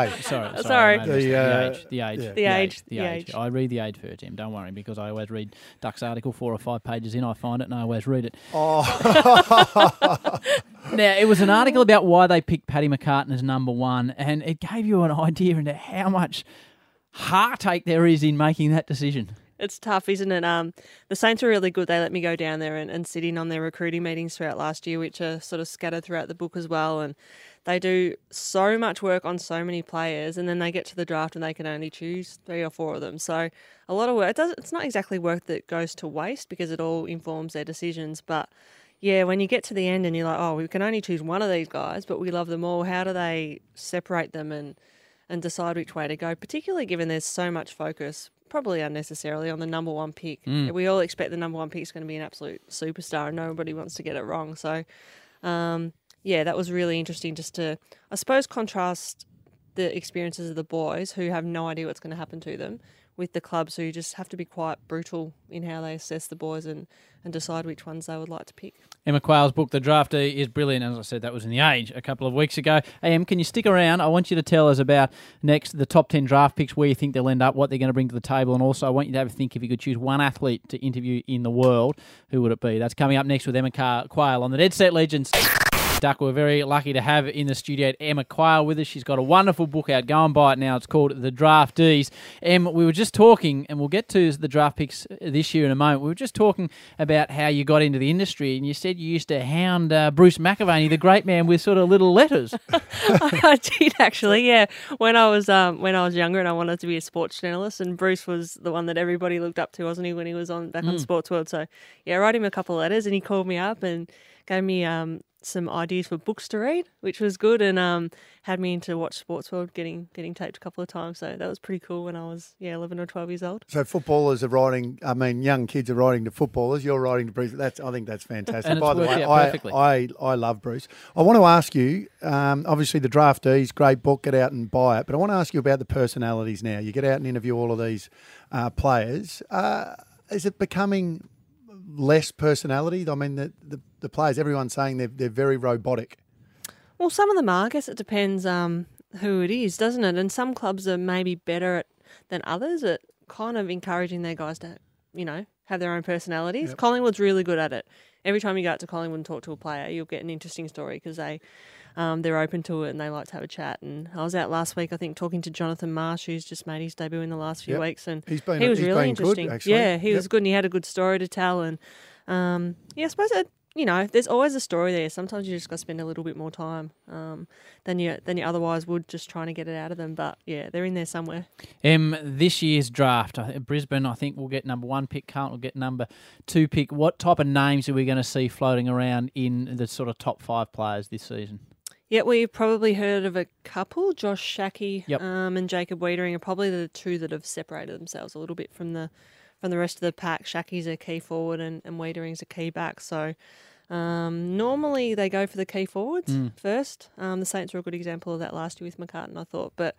Speaker 10: Sorry.
Speaker 2: The Age. I read the Age first, Tim. Don't worry, because I always read Duck's article 4 or 5 pages in. I find it and I always read it.
Speaker 3: Oh.
Speaker 2: Now it was an article about why they picked Paddy McCartan as number one, and it gave you an idea into how much heartache there is in making that decision.
Speaker 10: It's tough, isn't it? The Saints are really good. They let me go down there and sit in on their recruiting meetings throughout last year, which are sort of scattered throughout the book as well. And they do so much work on so many players, and then they get to the draft and they can only choose 3 or 4 of them. So a lot of work. It's not exactly work that goes to waste because it all informs their decisions. But yeah, when you get to the end and you're like, oh, we can only choose one of these guys, but we love them all. How do they separate them and decide which way to go, particularly given there's so much focus, probably unnecessarily, on the number one pick. We all expect the number one pick is going to be an absolute superstar and nobody wants to get it wrong. So, that was really interesting just to, I suppose, contrast the experiences of the boys who have no idea what's going to happen to them with the clubs who just have to be quite brutal in how they assess the boys and decide which ones they would like to pick.
Speaker 2: Emma Quayle's book, The Draftee, is brilliant. As I said, that was in The Age a couple of weeks ago. Hey, Em, can you stick around? I want you to tell us about next the top 10 draft picks, where you think they'll end up, what they're going to bring to the table, and also I want you to have a think if you could choose one athlete to interview in the world, who would it be? That's coming up next with Emma Quayle on the Dead Set Legends. Duck, we're very lucky to have in the studio Emma Quayle with us. She's got a wonderful book out. Go and buy it now. It's called The Draftees. Em, we were just talking, and we'll get to the draft picks this year in a moment. We were just talking about how you got into the industry, and you said you used to hound Bruce McAvaney, the great man, with sort of little letters.
Speaker 10: I did actually, yeah. When I was younger and I wanted to be a sports journalist, and Bruce was the one that everybody looked up to, wasn't he, when he was back on Sports World? So yeah, I wrote him a couple of letters, and he called me up and gave me some ideas for books to read, which was good, and had me into Watch Sports World getting taped a couple of times. So that was pretty cool when I was 11 or 12 years old.
Speaker 3: So footballers are writing, young kids are writing to footballers. You're writing to Bruce. I think that's fantastic.
Speaker 2: And
Speaker 3: by the way,
Speaker 2: perfectly.
Speaker 3: I love Bruce. I want to ask you, obviously the Draftees, great book, get out and buy it. But I want to ask you about the personalities now. You get out and interview all of these players. Is it becoming less personality? I mean, the players, everyone's saying they're very robotic.
Speaker 10: Well, some of them are. I guess it depends who it is, doesn't it? And some clubs are maybe better than others at kind of encouraging their guys to, have their own personalities.
Speaker 3: Yep.
Speaker 10: Collingwood's really good at it. Every time you go out to Collingwood and talk to a player, you'll get an interesting story because they're open to it and they like to have a chat. And I was out last week, I think, talking to Jonathan Marsh, who's just made his debut in the last few weeks, and he was really interesting.
Speaker 3: Good, actually.
Speaker 10: Yeah, he was good, and he had a good story to tell. And I suppose there's always a story there. Sometimes you just got to spend a little bit more time than you otherwise would, just trying to get it out of them. But yeah, they're in there somewhere.
Speaker 2: This year's draft, Brisbane, I think, will get number 1 pick. Carlton will get number 2 pick. What type of names are we going to see floating around in the sort of top 5 players this season?
Speaker 10: Yeah, we've probably heard of a couple. Josh Shackey
Speaker 2: Yep.
Speaker 10: and Jacob Wiedering are probably the two that have separated themselves a little bit from the rest of the pack. Shackey's a key forward and Wiedering's a key back. So normally they go for the key forwards first. The Saints were a good example of that last year with McCartan, I thought. But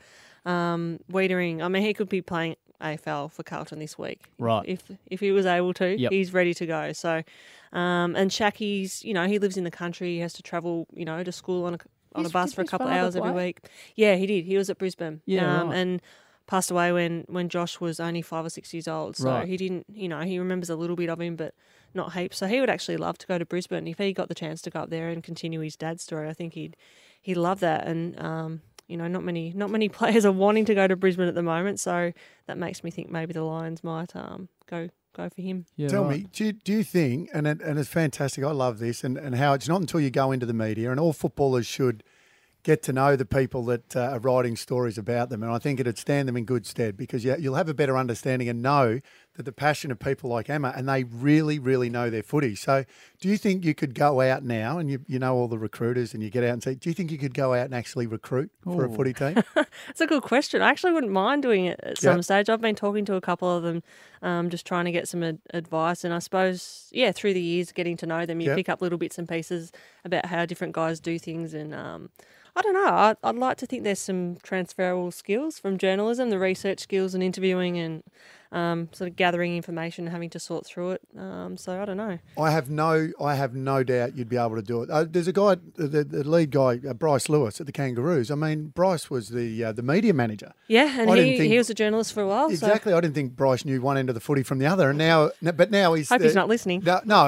Speaker 10: Wiedering, he could be playing AFL for Carlton this week.
Speaker 2: Right.
Speaker 10: If he was able to,
Speaker 2: Yep.
Speaker 10: he's ready to go. So, and Shackey's, he lives in the country. He has to travel, to school on a bus for a couple of hours every week. Yeah, he did. He was at Brisbane.
Speaker 2: Yeah, right.
Speaker 10: And passed away when Josh was only 5 or 6 years old. So
Speaker 2: Right.
Speaker 10: he didn't, he remembers a little bit of him, but not heaps. So he would actually love to go to Brisbane. If he got the chance to go up there and continue his dad's story, I think he'd love that. And, not many players are wanting to go to Brisbane at the moment. So that makes me think maybe the Lions might go for him.
Speaker 3: Yeah, Tell me, do you think, and it's fantastic, I love this, and how it's not until you go into the media, and all footballers should get to know the people that are writing stories about them, and I think it'd stand them in good stead because you'll have a better understanding and know that the passion of people like Emma, and they really, really know their footy. So do you think you could go out now, and you know all the recruiters, and you get out and say, do you think you could go out and actually recruit for a footy team?
Speaker 10: That's a good question. I actually wouldn't mind doing it at some stage. I've been talking to a couple of them, just trying to get some advice, and I suppose, through the years, getting to know them, you pick up little bits and pieces about how different guys do things, and I don't know. I'd like to think there's some transferable skills from journalism, the research skills and interviewing and sort of gathering information and having to sort through it. So I don't know. I have
Speaker 3: no doubt you'd be able to do it. There's a guy, the lead guy, Bryce Lewis at the Kangaroos. Bryce was the media manager.
Speaker 10: Yeah, and he was a journalist for a while.
Speaker 3: Exactly.
Speaker 10: So.
Speaker 3: I didn't think Bryce knew one end of the footy from the other, and now he's.
Speaker 10: Hope he's not listening.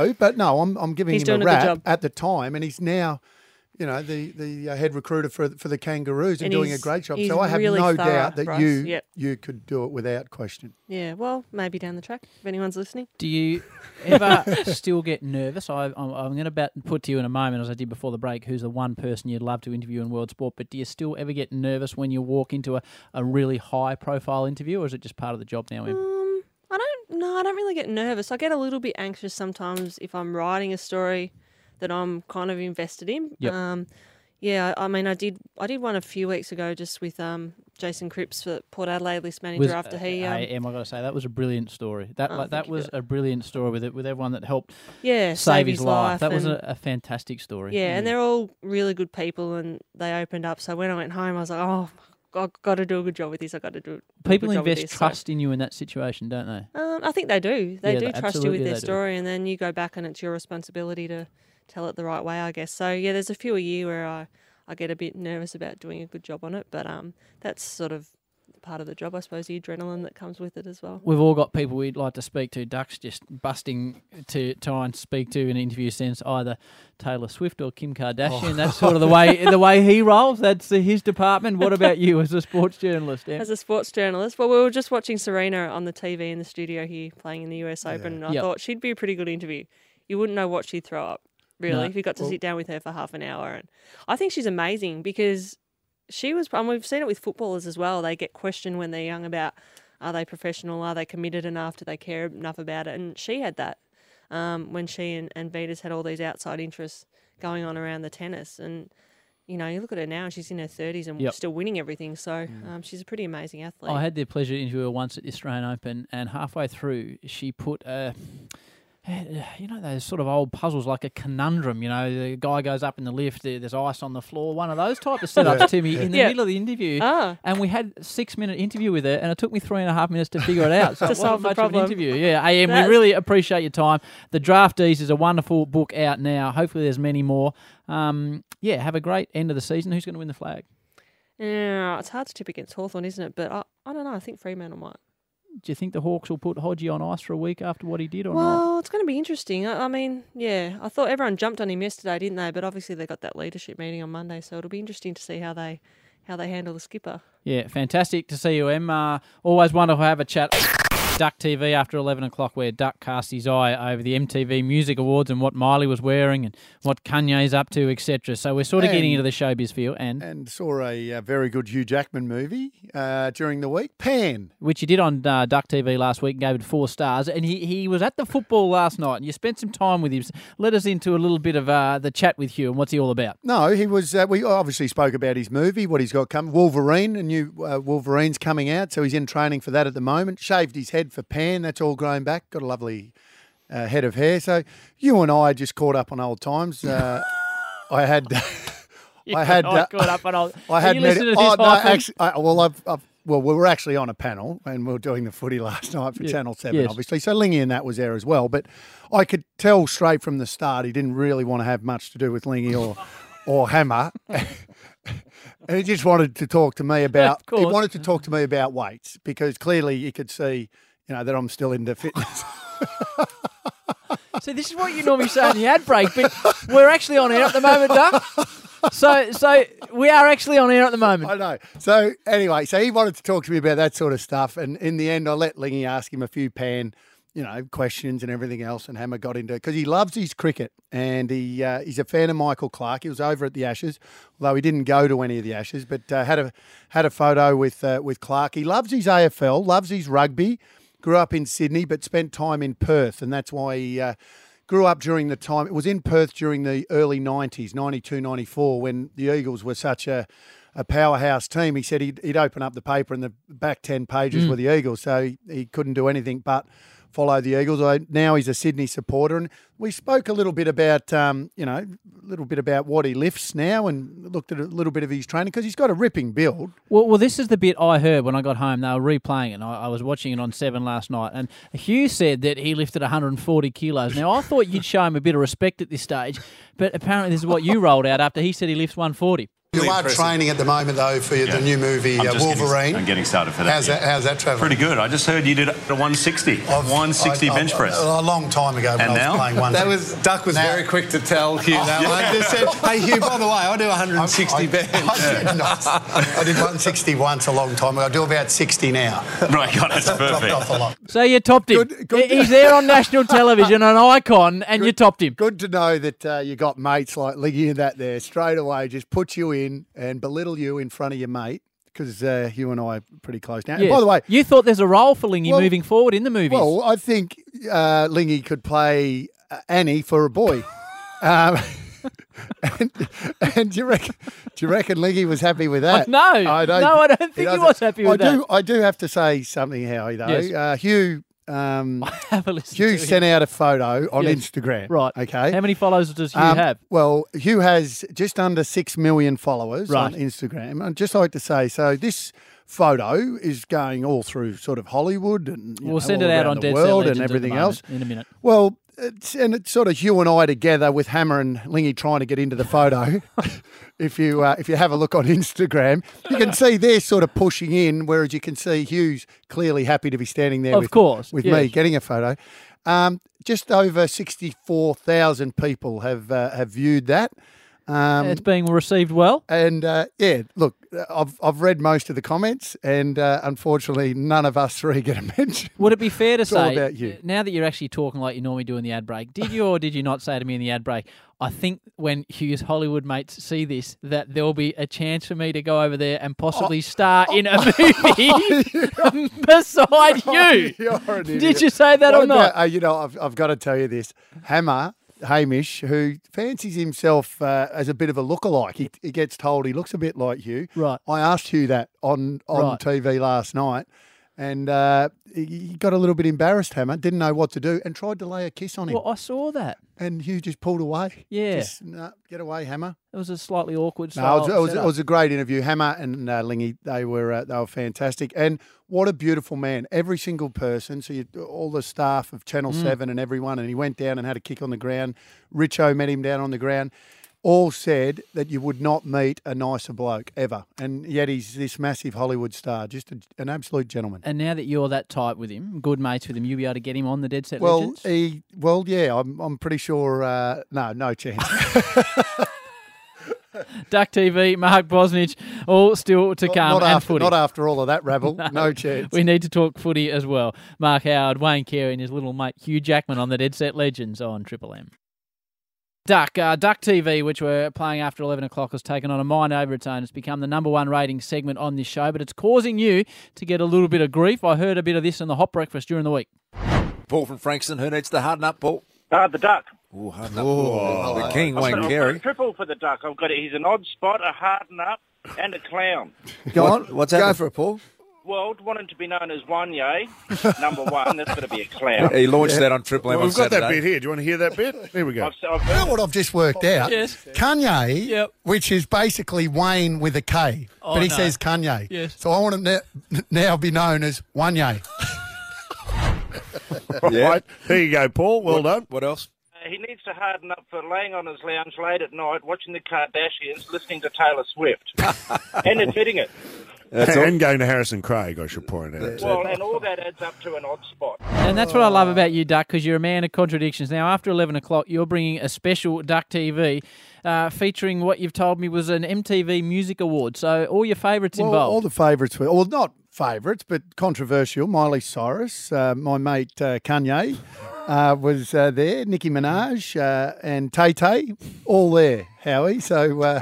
Speaker 3: I'm giving
Speaker 10: he's
Speaker 3: him
Speaker 10: doing
Speaker 3: a rap
Speaker 10: good job.
Speaker 3: at the time, and he's now. The head recruiter for the Kangaroos and doing a great job. So I have
Speaker 10: really
Speaker 3: no
Speaker 10: thorough,
Speaker 3: doubt that
Speaker 10: Bryce.
Speaker 3: you could do it without question.
Speaker 10: Yeah, well, maybe down the track, if anyone's listening.
Speaker 2: Do you ever still get nervous? I'm going to put to you in a moment, as I did before the break, who's the one person you'd love to interview in world sport, but do you still ever get nervous when you walk into a really high-profile interview, or is it just part of the job now, Em?
Speaker 10: I don't really get nervous. I get a little bit anxious sometimes if I'm writing a story that I'm kind of invested in.
Speaker 2: Yep.
Speaker 10: I did one a few weeks ago just with Jason Cripps for Port Adelaide list manager after he.
Speaker 2: Em, I got to say that was a brilliant story. That was a brilliant story with everyone that helped.
Speaker 10: Save
Speaker 2: his life. That was a fantastic story.
Speaker 10: Yeah, and they're all really good people, and they opened up. So when I went home, I was like, I've got to do a good job with this. I've got to do.
Speaker 2: People invest trust in you in that situation, don't they?
Speaker 10: I think they do. They do trust you with their story,
Speaker 2: do.
Speaker 10: and then you go back, and it's your responsibility to tell it the right way, I guess. So, there's a few a year where I get a bit nervous about doing a good job on it, but that's sort of part of the job, I suppose, the adrenaline that comes with it as well.
Speaker 2: We've all got people we'd like to speak to. Duck's just busting to try and speak to in an interview sense either Taylor Swift or Kim Kardashian. That's sort of the way he rolls. That's his department. What about you as a sports journalist, Em?
Speaker 10: As a sports journalist, well, we were just watching Serena on the TV in the studio here playing in the US Open, and I thought she'd be a pretty good interview. You wouldn't know what she'd throw up. Really, if you got to sit down with her for half an hour. And I think she's amazing because and we've seen it with footballers as well. They get questioned when they're young about, are they professional? Are they committed enough? Do they care enough about it? And she had that when she and Vitas had all these outside interests going on around the tennis. And, you look at her now and she's in her 30s and still winning everything. So she's a pretty amazing athlete.
Speaker 2: I had the pleasure to interview her once at the Australian Open, and halfway through she put those sort of old puzzles like a conundrum. The guy goes up in the lift, there's ice on the floor, one of those type of setups to me in the middle of the interview. And we had a 6-minute interview with her, and it took me 3.5 minutes to figure it out. So
Speaker 10: to
Speaker 2: it
Speaker 10: solve
Speaker 2: wasn't
Speaker 10: the
Speaker 2: much
Speaker 10: problem.
Speaker 2: of an interview. Yeah, AM, we really appreciate your time. The Draftees is a wonderful book out now. Hopefully there's many more. Have a great end of the season. Who's going to win the flag?
Speaker 10: Yeah, it's hard to tip against Hawthorn, isn't it? But I don't know. I think Fremantle might.
Speaker 2: Do you think the Hawks will put Hodgie on ice for a week after what he did or not?
Speaker 10: Well, it's going to be interesting. I mean, yeah, I thought everyone jumped on him yesterday, didn't they? But obviously they got that leadership meeting on Monday, so it'll be interesting to see how they handle the skipper.
Speaker 2: Yeah, fantastic to see you, Em. Always wonderful to have a chat. Duck TV after 11 o'clock, where Duck cast his eye over the MTV Music Awards and what Miley was wearing and what Kanye's up to, etc. So we're sort of getting into the showbiz feel. And
Speaker 3: saw a very good Hugh Jackman movie during the week, Pan.
Speaker 2: Which you did on Duck TV last week and gave it 4 stars. And he was at the football last night and you spent some time with him. Let us into a little bit of the chat with Hugh and what's he all about.
Speaker 3: No, he was. We obviously spoke about his movie, what he's got coming. Wolverine, a new Wolverine's coming out, so he's in training for that at the moment. Shaved his head for Pan, that's all grown back. Got a lovely head of hair. So you and I just caught up on old times. I had
Speaker 2: caught up on old.
Speaker 3: I had
Speaker 2: you
Speaker 3: met.
Speaker 2: listened to
Speaker 3: Oh
Speaker 2: this
Speaker 3: no,
Speaker 2: hyphen?
Speaker 3: actually, well, we were actually on a panel and we were doing the footy last night for Channel 7, obviously. So Lingy and that was there as well. But I could tell straight from the start he didn't really want to have much to do with Lingy or Hammer. And he just wanted to talk to me about weights, because clearly you could see, that I'm still into fitness.
Speaker 2: So this is what you normally say in the ad break, but we're actually on air at the moment, Duck. So we are actually on air at the moment.
Speaker 3: I know. So anyway, he wanted to talk to me about that sort of stuff, and in the end, I let Lingy ask him a few Pan, questions and everything else, and Hammer got into it because he loves his cricket, and he's a fan of Michael Clarke. He was over at the Ashes, although he didn't go to any of the Ashes, but had a photo with Clarke. He loves his AFL, loves his rugby. Grew up in Sydney, but spent time in Perth, and that's why he grew up during the time. It was in Perth during the early 90s, 92, 94, when the Eagles were such a powerhouse team. He said he'd open up the paper and the back 10 pages were the Eagles, so he couldn't do anything but follow the Eagles. Now he's a Sydney supporter, and we spoke a little bit about, what he lifts now, and looked at a little bit of his training because he's got a ripping build.
Speaker 2: Well, this is the bit I heard when I got home. They were replaying it, and I was watching it on 7 last night, and Hugh said that he lifted 140 kilos. Now, I thought you'd show him a bit of respect at this stage, but apparently this is what you rolled out after he said he lifts 140.
Speaker 11: You are training at the moment, though, for the new movie Wolverine.
Speaker 12: I'm getting started for that.
Speaker 11: How's that travelling?
Speaker 12: Pretty good. I just heard you did a 160. 160 bench press.
Speaker 11: A long time ago when I was playing 160.
Speaker 13: Duck was very quick to tell Hugh that. I just said, hey, Hugh, by the way, I do 160 bench.
Speaker 11: I did 160 once a long time ago. I do about 60 now.
Speaker 12: Right, God, that's perfect.
Speaker 11: Dropped off a lot.
Speaker 2: So you topped him. He's there on national television, an icon, and you topped him.
Speaker 3: Good to know that you got mates like Liggy and that there straight away. Just put you in and belittle you in front of your mate, because you and I are pretty close now.
Speaker 2: Yes.
Speaker 3: And by the way,
Speaker 2: you thought there's a role for Lingy moving forward in the movies.
Speaker 3: Well, I think Lingy could play Annie for a boy. And do you reckon Lingy was happy with that?
Speaker 2: No, I don't think he was happy with that.
Speaker 3: I do have to say something, Howie, though.
Speaker 2: Yes.
Speaker 3: Hugh. Hugh sent out a photo on Instagram.
Speaker 2: Right.
Speaker 3: Okay.
Speaker 2: How many followers does Hugh have?
Speaker 3: Well, Hugh has just under 6 million followers on Instagram. I'd just like to say, so this photo is going all through sort of Hollywood and
Speaker 2: we'll send it out on Dead Set
Speaker 3: world
Speaker 2: Legends
Speaker 3: and everything
Speaker 2: else
Speaker 3: else
Speaker 2: in a minute.
Speaker 3: Well, it's sort of Hugh and I together with Hammer and Lingy trying to get into the photo. If you have a look on Instagram, you can see they're sort of pushing in, whereas you can see Hugh's clearly happy to be standing there with me getting a photo. Just over 64,000 people have viewed that.
Speaker 2: It's being received well.
Speaker 3: And, look, I've read most of the comments, and unfortunately none of us three get a mention.
Speaker 2: Would it be fair to
Speaker 3: It's all
Speaker 2: say,
Speaker 3: about you.
Speaker 2: now that you're actually talking like you normally do in the ad break, did you or did you not say to me in the ad break, I think when Hugh's Hollywood mates see this, that there'll be a chance for me to go over there and possibly star in a movie beside you?
Speaker 3: You're an idiot.
Speaker 2: Did you say that or not?
Speaker 3: I've got to tell you this. Hamish, who fancies himself as a bit of a lookalike. He gets told he looks a bit like Hugh.
Speaker 2: Right.
Speaker 3: I asked Hugh that on TV last night, and he got a little bit embarrassed, Hammer, didn't know what to do, and tried to lay a kiss on him.
Speaker 2: Well, I saw that.
Speaker 3: And Hugh just pulled away.
Speaker 2: Yeah.
Speaker 3: Just, get away, Hammer.
Speaker 2: It was a slightly awkward
Speaker 3: No,
Speaker 2: style.
Speaker 3: it was a great interview. Hammer and Lingy, they were fantastic. And what a beautiful man. Every single person, so all the staff of Channel 7 and everyone, and he went down and had a kick on the ground. Richo met him down on the ground. all said that you would not meet a nicer bloke ever. And yet he's this massive Hollywood star, just an absolute gentleman.
Speaker 2: And now that you're that tight with him, good mates with him, you'll be able to get him on the Dead Set Legends?
Speaker 3: Yeah, I'm pretty sure, no chance.
Speaker 2: Duck TV, Mark Bosnich, all still to come.
Speaker 3: Not after all of that rabble. No chance.
Speaker 2: We need to talk footy as well. Mark Howard, Wayne Carey and his little mate Hugh Jackman on the Dead Set Legends on Triple M. Duck TV, which we're playing after 11 o'clock, has taken on a mind over its own. It's become the number one rating segment on this show, but it's causing you to get a little bit of grief. I heard a bit of this in the Hot Breakfast during the week.
Speaker 14: Paul from Frankston, who needs the harden up, Paul?
Speaker 15: The Duck.
Speaker 14: Oh, harden up. The King, Wayne Carey.
Speaker 15: I've got a triple for the Duck. I've got he's an odd spot, a harden up, and a clown.
Speaker 14: Go on. What's happening? Go for it, Paul.
Speaker 15: Well, wanting to be known as Wanye, number one, that's got to be a clown.
Speaker 14: He launched that on Triple M on Saturday.
Speaker 16: We've got that bit here. Do you want to hear that bit? Here we go.
Speaker 11: You know what I've just worked out?
Speaker 2: Yes.
Speaker 11: Kanye, which is basically Wayne with a K, but he says Kanye.
Speaker 2: Yes.
Speaker 11: So I want him to now be known as Wanye.
Speaker 16: Right. There you go, Paul. Well done.
Speaker 14: What else?
Speaker 15: He needs to harden up for laying on his lounge late at night, watching the Kardashians, listening to Taylor Swift, and admitting it.
Speaker 16: And going to Harrison Craig, I should point out.
Speaker 15: Well, and all that adds up to an odd spot.
Speaker 2: And that's what I love about you, Duck, because you're a man of contradictions. Now, after 11 o'clock, you're bringing a special Duck TV featuring what you've told me was an MTV Music Award. So all your favourites involved.
Speaker 3: All the favourites were, well, not favourites, but controversial. Miley Cyrus, my mate Kanye was there, Nicki Minaj and Tay-Tay, all there, Howie. So...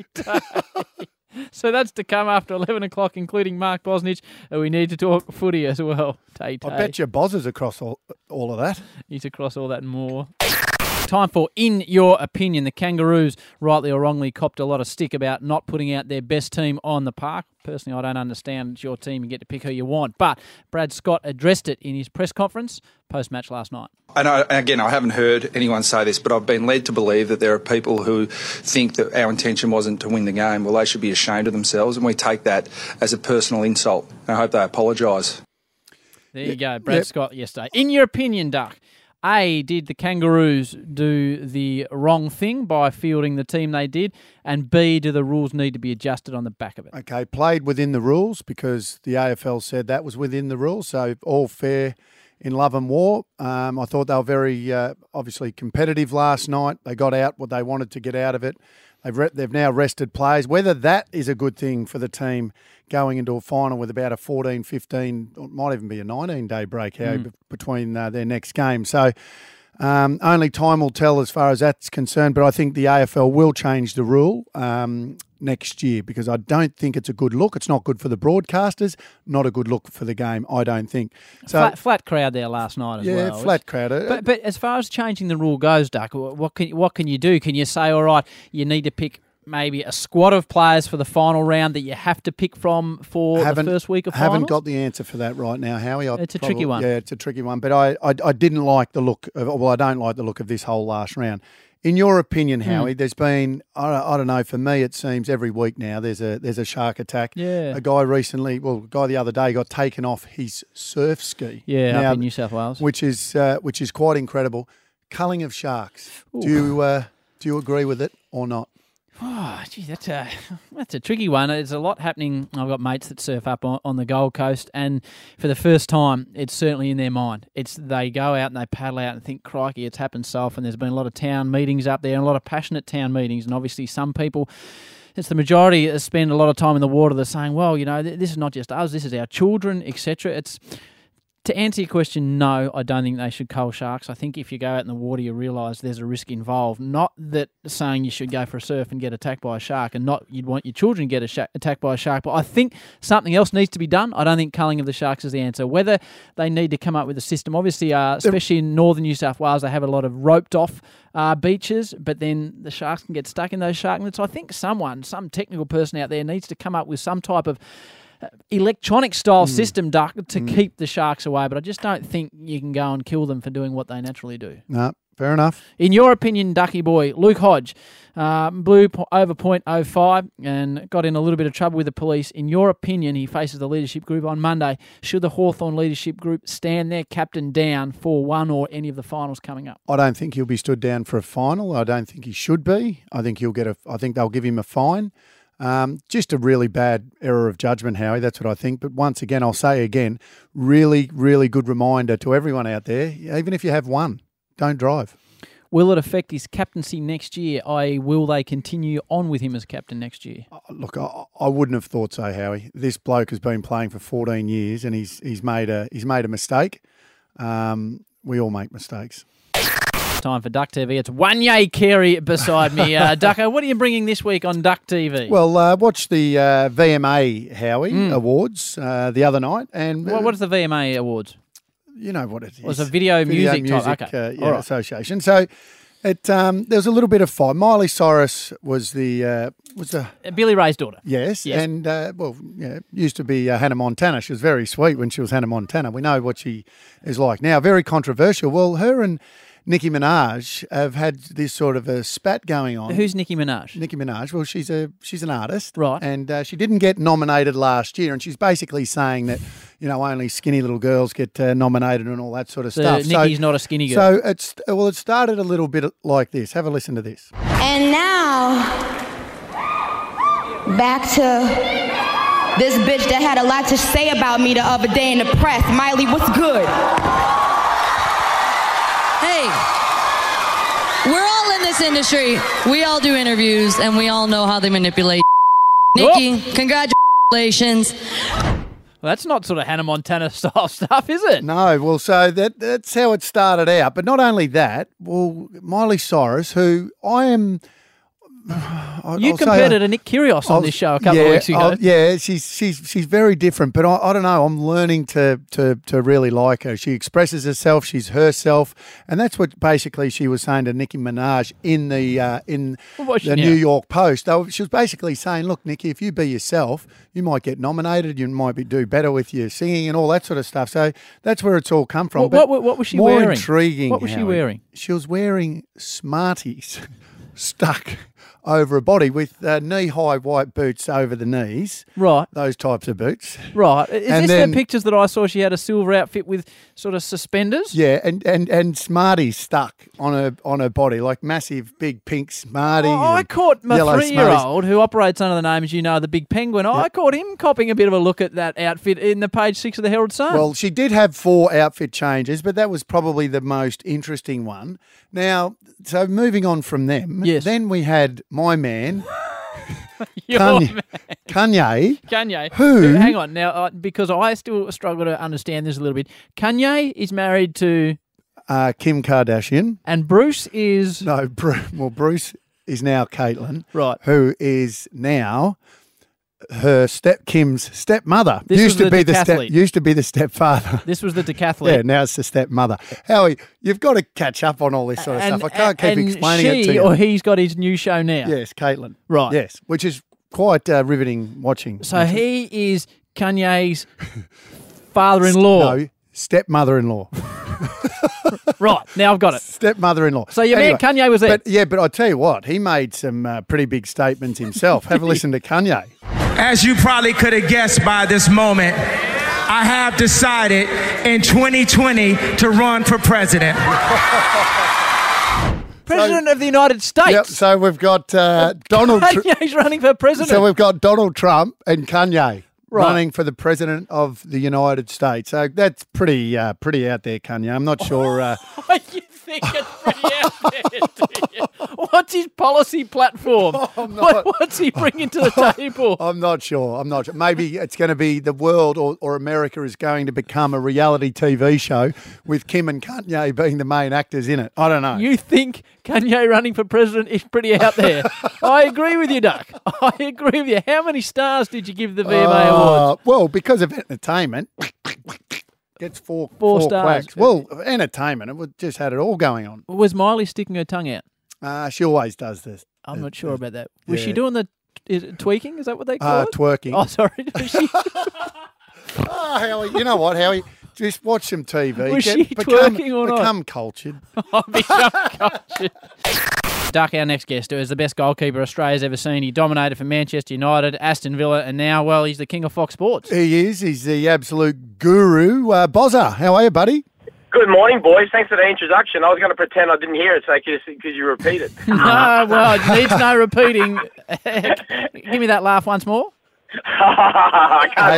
Speaker 2: So that's to come after 11 o'clock, including Mark Bosnich. We need to talk footy as well. Tay-Tay.
Speaker 3: I bet your Boz is across all of that.
Speaker 2: He's across all that and more. Time for In Your Opinion. The Kangaroos, rightly or wrongly, copped a lot of stick about not putting out their best team on the park. Personally, I don't understand. It's your team. You get to pick who you want. But Brad Scott addressed it in his press conference post-match last night.
Speaker 17: And again, I haven't heard anyone say this, but I've been led to believe that there are people who think that our intention wasn't to win the game. Well, they should be ashamed of themselves, and we take that as a personal insult. And I hope they apologise.
Speaker 2: There you go, Brad Scott yesterday. In your opinion, Duck, A, did the Kangaroos do the wrong thing by fielding the team they did? And B, do the rules need to be adjusted on the back of it?
Speaker 3: Okay, played within the rules because the AFL said that was within the rules, so all fair in love and war. I thought they were very, obviously, competitive last night. They got out what they wanted to get out of it. They've now rested players. Whether that is a good thing for the team going into a final with about a 14, 15, or might even be a 19-day break between their next game. So only time will tell as far as that's concerned, but I think the AFL will change the rule next year because I don't think it's a good look. It's not good for the broadcasters, not a good look for the game, I don't think. So
Speaker 2: flat crowd there last night as well.
Speaker 3: Yeah, flat crowd.
Speaker 2: But as far as changing the rule goes, Duck, what can you do? Can you say, all right, you need to pick maybe a squad of players for the final round that you have to pick from for the first week of finals?
Speaker 3: Haven't got the answer for that right now, Howie.
Speaker 2: It's a tricky one.
Speaker 3: Yeah, it's a tricky one. But I didn't like the look of, well, I don't like the look of this whole last round. In your opinion, Howie, there's been, I don't know, for me it seems every week now there's a shark attack.
Speaker 2: Yeah.
Speaker 3: A guy the other day got taken off his surf ski.
Speaker 2: Yeah,
Speaker 3: now,
Speaker 2: up in New South Wales.
Speaker 3: Which is quite incredible. Culling of sharks. Ooh. Do you agree with it or not?
Speaker 2: Oh, gee, that's a tricky one. There's a lot happening. I've got mates that surf up on the Gold Coast, and for the first time, it's certainly in their mind. They go out and they paddle out and think, crikey, it's happened so often. There's been a lot of town meetings up there and a lot of passionate town meetings, and obviously some people, it's the majority that spend a lot of time in the water. They're saying, well, this is not just us, this is our children, etc. To answer your question, no, I don't think they should cull sharks. I think if you go out in the water, you realise there's a risk involved. Not that saying you should go for a surf and get attacked by a shark, and not you'd want your children to get attacked by a shark. But I think something else needs to be done. I don't think culling of the sharks is the answer. Whether they need to come up with a system, obviously, especially in northern New South Wales, they have a lot of roped-off beaches, but then the sharks can get stuck in those shark nets. I think some technical person out there needs to come up with some type of electronic style system, Duck, to keep the sharks away, but I just don't think you can go and kill them for doing what they naturally do.
Speaker 3: No, Fair enough.
Speaker 2: In your opinion, Ducky boy, Luke Hodge, blew over .05 and got in a little bit of trouble with the police. In your opinion, he faces the leadership group on Monday. Should the Hawthorn leadership group stand their captain down for one or any of the finals coming up?
Speaker 3: I don't think he'll be stood down for a final. I don't think he should be. I think I think they'll give him a fine. Just a really bad error of judgment, Howie. That's what I think. But once again, I'll say again, really, really good reminder to everyone out there, even if you have one, don't drive.
Speaker 2: Will it affect his captaincy next year, i.e. will they continue on with him as captain next year?
Speaker 3: Look, I wouldn't have thought so, Howie. This bloke has been playing for 14 years and he's made a mistake. We all make mistakes.
Speaker 2: Time for Duck TV. It's Wanya Carey beside me. Ducko, what are you bringing this week on Duck TV?
Speaker 3: Well, watch the VMA, Howie, Awards the other night. And
Speaker 2: what is the VMA Awards?
Speaker 3: You know what it is.
Speaker 2: It was a video music type. Okay.
Speaker 3: Right. Association. So there was a little bit of fight. Miley Cyrus was the
Speaker 2: Billy Ray's daughter.
Speaker 3: Yes. And used to be Hannah Montana. She was very sweet when she was Hannah Montana. We know what she is like now. Very controversial. Well, her and Nicki Minaj have had this sort of a spat going on.
Speaker 2: Who's Nicki Minaj?
Speaker 3: Nicki Minaj. Well, she's an artist,
Speaker 2: right?
Speaker 3: And she didn't get nominated last year, and she's basically saying that only skinny little girls get nominated and all that sort of stuff.
Speaker 2: Nicki's not a skinny girl.
Speaker 3: So it started a little bit like this. Have a listen to this.
Speaker 18: And now back to this bitch that had a lot to say about me the other day in the press. Miley, what's good?
Speaker 19: Hey, we're all in this industry. We all do interviews, and we all know how they manipulate. Nikki, congratulations.
Speaker 2: Well, that's not sort of Hannah Montana style stuff, is it?
Speaker 3: No. Well, so that's how it started out. But not only that, well, Miley Cyrus, who I am...
Speaker 2: You compared her to Nick Kyrgios on this show a couple of weeks ago.
Speaker 3: She's very different, but I don't know. I'm learning to really like her. She expresses herself. She's herself, and that's what basically she was saying to Nicki Minaj in the New York Post. She was basically saying, "Look, Nicki, if you be yourself, you might get nominated. You might do better with your singing and all that sort of stuff." So that's where it's all come from.
Speaker 2: What was she wearing?
Speaker 3: More intriguing.
Speaker 2: What was she wearing?
Speaker 3: She was wearing Smarties stuck over a body with knee-high white boots over the knees.
Speaker 2: Right.
Speaker 3: Those types of boots.
Speaker 2: Right. Is this the pictures that I saw? She had a silver outfit with sort of suspenders?
Speaker 3: Yeah, and Smarties stuck on her body, like massive big pink Smarties.
Speaker 2: I caught my 3-year-old who operates under the name, as you know, the Big Penguin. Yep. I caught him copping a bit of a look at that outfit in the page 6 of the Herald Sun.
Speaker 3: Well, she did have 4 outfit changes, but that was probably the most interesting one. Now, so moving on from them, then we had my man, Kanye. Who?
Speaker 2: Hang on now, because I still struggle to understand this a little bit. Kanye is married to
Speaker 3: Kim Kardashian,
Speaker 2: and Bruce is
Speaker 3: Bruce is now Caitlyn,
Speaker 2: right?
Speaker 3: Who is now her Kim's stepmother.
Speaker 2: Used to be
Speaker 3: the stepfather.
Speaker 2: This was the decathlete.
Speaker 3: Yeah, now it's the stepmother. Howie, you've got to catch up on all this sort of stuff. I can't keep explaining it to you.
Speaker 2: Or he's got his new show now.
Speaker 3: Yes, Caitlyn.
Speaker 2: Right.
Speaker 3: Yes, which is quite riveting watching.
Speaker 2: So he is Kanye's father-in-law.
Speaker 3: No, stepmother-in-law.
Speaker 2: Right, now I've got it.
Speaker 3: Stepmother-in-law.
Speaker 2: So your man Kanye was there.
Speaker 3: But I tell you what, he made some pretty big statements himself. Have a listen to Kanye.
Speaker 20: As you probably could have guessed by this moment, I have decided in 2020 to run for president.
Speaker 2: President of the United States.
Speaker 3: Yep, so we've got Donald Trump.
Speaker 2: Kanye's running for president.
Speaker 3: So we've got Donald Trump and Kanye running for the president of the United States. So that's pretty out there, Kanye. I'm not sure.
Speaker 2: You think it's pretty out there, do you? What's his policy platform? What's he bringing to the table?
Speaker 3: I'm not sure. Maybe it's going to be the world or America is going to become a reality TV show with Kim and Kanye being the main actors in it. I don't know.
Speaker 2: You think Kanye running for president is pretty out there? I agree with you, Duck. I agree with you. How many stars did you give the VMA Awards?
Speaker 3: Well, because of entertainment. Gets four
Speaker 2: stars.
Speaker 3: Quacks. Well, entertainment. It just had it all going on.
Speaker 2: Was Miley sticking her tongue out?
Speaker 3: She always does this.
Speaker 2: I'm not sure about that. Was she doing the tweaking? Is that what they call it?
Speaker 3: Twerking.
Speaker 2: Oh, sorry. Was she?
Speaker 3: Howie, you know what, Howie? Just watch some TV.
Speaker 2: Was she twerking or not?
Speaker 3: Become cultured.
Speaker 2: Become cultured. Duck, our next guest, is the best goalkeeper Australia's ever seen. He dominated for Manchester United, Aston Villa, and now, well, he's the king of Fox Sports.
Speaker 3: He is. He's the absolute guru. Bozza, how are you, buddy?
Speaker 21: Good morning, boys. Thanks for the introduction. I was going to pretend I didn't hear it, so could you repeat it?
Speaker 2: No, well, it needs no repeating. Give me that laugh once more.
Speaker 21: I can't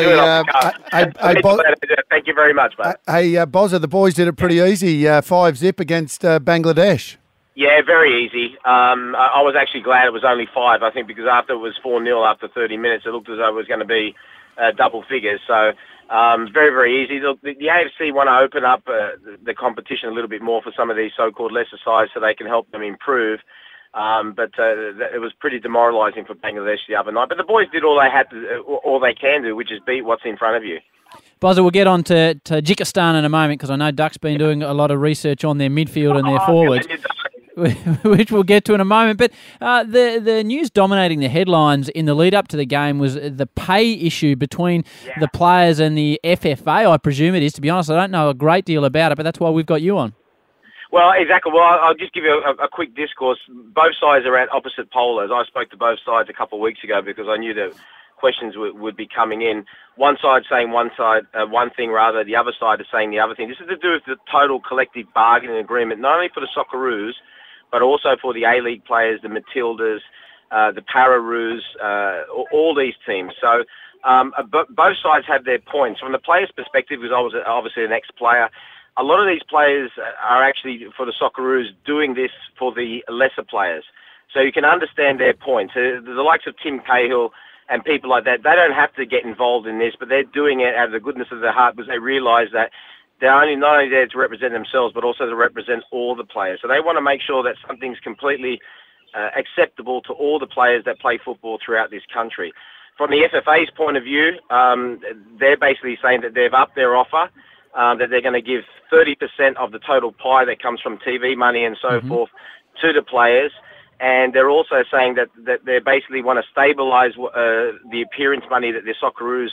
Speaker 21: do it. Thank you very much, mate.
Speaker 3: Hey, Bozza, the boys did it pretty easy. 5-0 against Bangladesh.
Speaker 21: Yeah, very easy. I was actually glad it was only 5, I think, because after it was 4-0 after 30 minutes, it looked as though it was going to be double figures. So very, very easy. Look, the AFC want to open up the competition a little bit more for some of these so-called lesser sides so they can help them improve. But it was pretty demoralising for Bangladesh the other night. But the boys did all they can do, which is beat what's in front of you.
Speaker 2: Bozza, we'll get on to Tajikistan in a moment because I know Duck's been doing a lot of research on their midfield and their forwards, which we'll get to in a moment. But the news dominating the headlines in the lead-up to the game was the pay issue between the players and the FFA, I presume it is. To be honest, I don't know a great deal about it, but that's why we've got you on.
Speaker 21: Well, exactly. Well, I'll just give you a quick discourse. Both sides are at opposite polars. I spoke to both sides a couple of weeks ago because I knew that questions would be coming in. One side saying one thing, rather the other side is saying the other thing. This is to do with the total collective bargaining agreement, not only for the Socceroos, but also for the A-League players, the Matildas, the Pararoos, all these teams. So both sides have their points. From the players' perspective, because I was obviously an ex-player, a lot of these players are actually, for the Socceroos, doing this for the lesser players. So you can understand their points. The likes of Tim Cahill and people like that, they don't have to get involved in this, but they're doing it out of the goodness of their heart because they realise that they're not only there to represent themselves, but also to represent all the players. So they want to make sure that something's completely acceptable to all the players that play football throughout this country. From the FFA's point of view, they're basically saying that they've upped their offer, that they're going to give 30% of the total pie that comes from TV money and so forth to the players. And they're also saying that they basically want to stabilise the appearance money that their Socceroos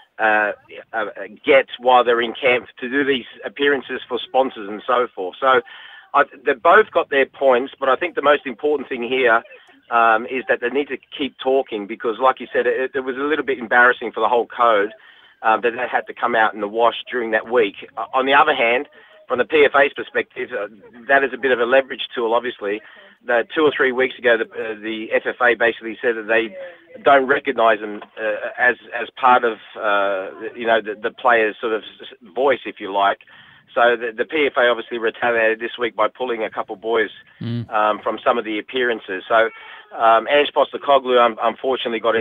Speaker 21: get while they're in camp to do these appearances for sponsors and so forth. So they've both got their points, but I think the most important thing here is that they need to keep talking because, like you said, it was a little bit embarrassing for the whole code that they had to come out in the wash during that week. On the other hand, from the PFA's perspective, that is a bit of a leverage tool, obviously. 2 or 3 weeks ago, the FFA basically said that they don't recognise them as part of the players' sort of voice, if you like. So the PFA obviously retaliated this week by pulling a couple boys from some of the appearances. So Ange Postecoglou unfortunately got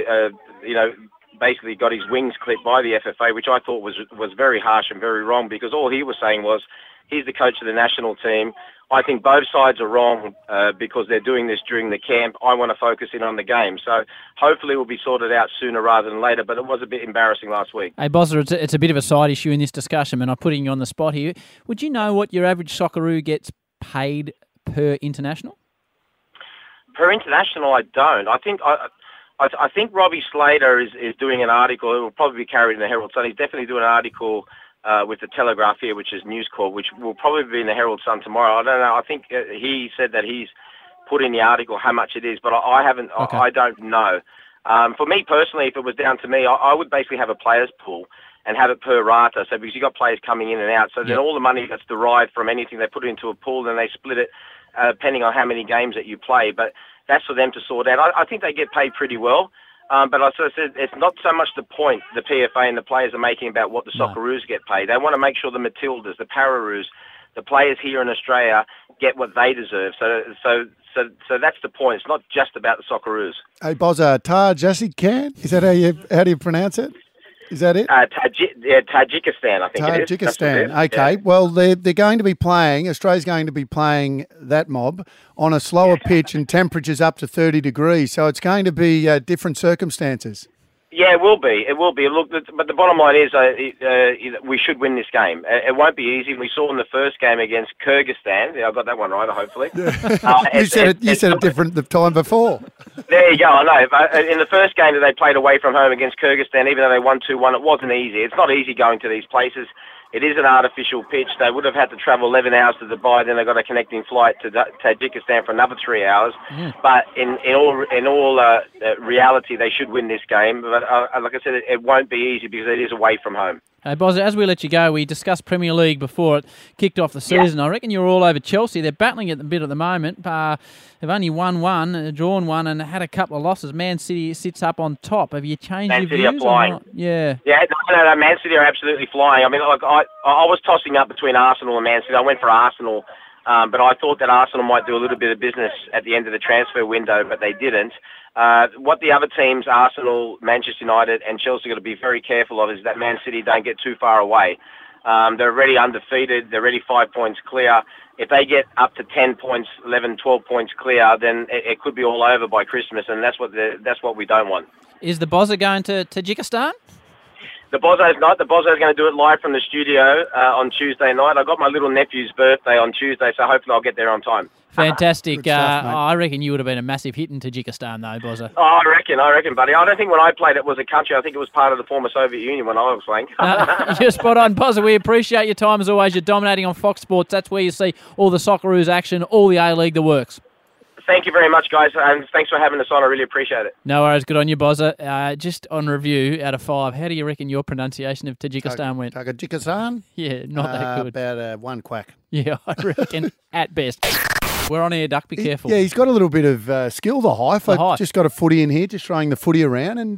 Speaker 21: basically got his wings clipped by the FFA, which I thought was very harsh and very wrong because all he was saying was he's the coach of the national team. I think both sides are wrong because they're doing this during the camp. I want to focus in on the game. So hopefully it will be sorted out sooner rather than later, but it was a bit embarrassing last week.
Speaker 2: Hey, Bozza, it's a bit of a side issue in this discussion, and I'm putting you on the spot here. Would you know what your average Socceroo gets paid per international?
Speaker 21: Per international, I don't. I think Robbie Slater is doing an article. It will probably be carried in the Herald Sun. He's definitely doing an article with the Telegraph here, which is News Corp, which will probably be in the Herald Sun tomorrow. I don't know. I think he said that he's put in the article how much it is, but I haven't. Okay. I don't know. For me personally, if it was down to me, I would basically have a players pool and have it per rata. So because you've got players coming in and out, so then all the money that's derived from anything they put it into a pool, then they split it depending on how many games that you play. But that's for them to sort out. I think they get paid pretty well. But as I said, it's not so much the point the PFA and the players are making about what the Socceroos get paid. They want to make sure the Matildas, the Pararoos, the players here in Australia get what they deserve. So that's the point. It's not just about the Socceroos.
Speaker 3: Hey, Bozza, Tajikistan? Is that how do you pronounce it? Is that it?
Speaker 21: Tajikistan, I think it is.
Speaker 3: Tajikistan, okay. Yeah. Well, they're going to be playing, Australia's going to be playing that mob on a slower pitch and temperatures up to 30 degrees, so it's going to be different circumstances.
Speaker 21: Yeah, it will be. It will be. Look, but the bottom line is we should win this game. It won't be easy. We saw in the first game against Kyrgyzstan. Yeah, I got that one right, hopefully.
Speaker 3: You said it different the time before.
Speaker 21: There you go. I know. In the first game that they played away from home against Kyrgyzstan, even though they won 2-1, it wasn't easy. It's not easy going to these places. It is an artificial pitch. They would have had to travel 11 hours to Dubai, then they got a connecting flight to Tajikistan for another 3 hours. But in all reality, they should win this game. But like I said, it won't be easy because it is away from home.
Speaker 2: Hey, Boz, as we let you go, we discussed Premier League before it kicked off the season. I reckon you're all over Chelsea. They're battling at the bit at the moment. They've only won one, drawn one, and had a couple of losses. Man City sits up on top. Have you changed
Speaker 21: Man
Speaker 2: your
Speaker 21: City
Speaker 2: views?
Speaker 21: are flying.
Speaker 2: Yeah.
Speaker 21: Yeah, no, Man City are absolutely flying. I mean, like I was tossing up between Arsenal and Man City. I went for Arsenal, but I thought that Arsenal might do a little bit of business at the end of the transfer window, but they didn't. What the other teams, Arsenal, Manchester United and Chelsea, got to be very careful of is that Man City don't get too far away. They're already undefeated. They're already 5 points clear. If they get up to 10 points, 11, 12 points clear, then it could be all over by Christmas, and that's what we don't want.
Speaker 2: Is the Bozza going to Tajikistan?
Speaker 21: The Bozzo's not. The Bozzo's going to do it live from the studio on Tuesday night. I got my little nephew's birthday on Tuesday, so hopefully I'll get there on time.
Speaker 2: Fantastic.
Speaker 21: Stuff,
Speaker 2: I reckon you would have been a massive hit in Tajikistan, though, Bozza.
Speaker 21: Oh, I reckon, buddy. I don't think when I played it was a country. I think it was part of the former Soviet Union when I was playing.
Speaker 2: You're spot on, Bozza. We appreciate your time as always. You're dominating on Fox Sports. That's where you see all the Socceroos action, all the A-League, the works.
Speaker 21: Thank you very much, guys, and thanks for having us on. I really appreciate it.
Speaker 2: No worries. Good on you, Bozza. Just on review, out of 5, how do you reckon your pronunciation of Tajikistan went?
Speaker 3: Tajikistan?
Speaker 2: Yeah, not that good.
Speaker 3: About one quack.
Speaker 2: Yeah, I reckon at best. We're on air, Duck. Be careful.
Speaker 3: Yeah, he's got a little bit of skill, the Hife. I just got a footy in here, just throwing the footy around. And,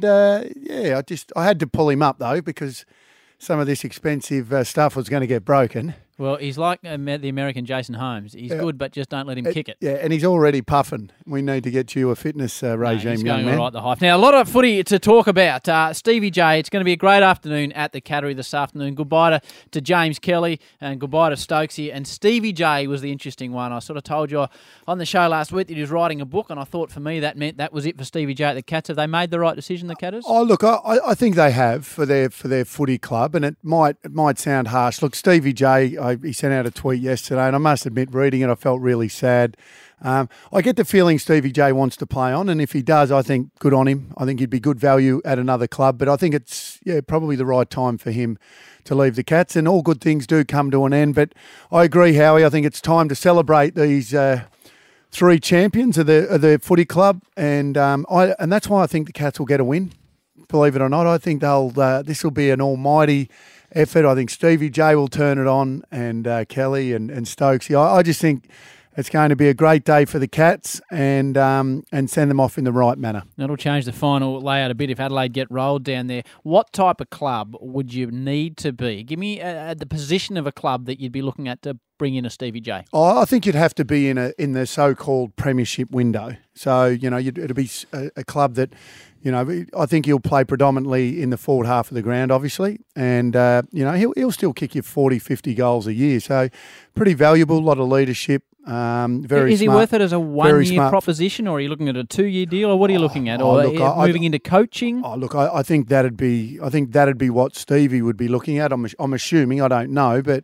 Speaker 3: I had to pull him up, though, because some of this expensive stuff was going to get broken.
Speaker 2: Well, he's like the American Jason Holmes. He's good, but just don't let him kick it.
Speaker 3: Yeah, and he's already puffing. We need to get you a fitness regime,
Speaker 2: he's
Speaker 3: young
Speaker 2: going
Speaker 3: man.
Speaker 2: all right, the Hive. Now, a lot of footy to talk about. Stevie J, it's going to be a great afternoon at the Cattery this afternoon. Goodbye to James Kelly and goodbye to Stokesy. And Stevie J was the interesting one. I sort of told you on the show last week that he was writing a book, and I thought for me that meant that was it for Stevie J at the Cats. Have they made the right decision, the Catters?
Speaker 3: Oh, look, I think they have for their footy club, and it might sound harsh. Look, Stevie J, he sent out a tweet yesterday, and I must admit, reading it, I felt really sad. I get the feeling Stevie J wants to play on, and if he does, I think good on him. I think he'd be good value at another club, but I think it's probably the right time for him to leave the Cats, and all good things do come to an end. But I agree, Howie, I think it's time to celebrate these 3 champions of the footy club, and that's why I think the Cats will get a win. Believe it or not, I think this will be an almighty effort. I think Stevie J will turn it on, and Kelly and Stokesy. I just think it's going to be a great day for the Cats and send them off in the right manner.
Speaker 2: That'll change the final layout a bit if Adelaide get rolled down there. What type of club would you need to be? Give me the position of a club that you'd be looking at to bring in a Stevie J.
Speaker 3: Oh, I think you'd have to be in the so-called premiership window. So, it'd be a club that, I think he'll play predominantly in the forward half of the ground, obviously. And, he'll still kick you 40, 50 goals a year. So pretty valuable, a lot of leadership.
Speaker 2: Is he worth it as a one-year proposition, or are you looking at a 2-year deal, or what are you looking at? Moving into coaching?
Speaker 3: Oh, look, I think that'd be what Stevie would be looking at. I'm assuming, I don't know, but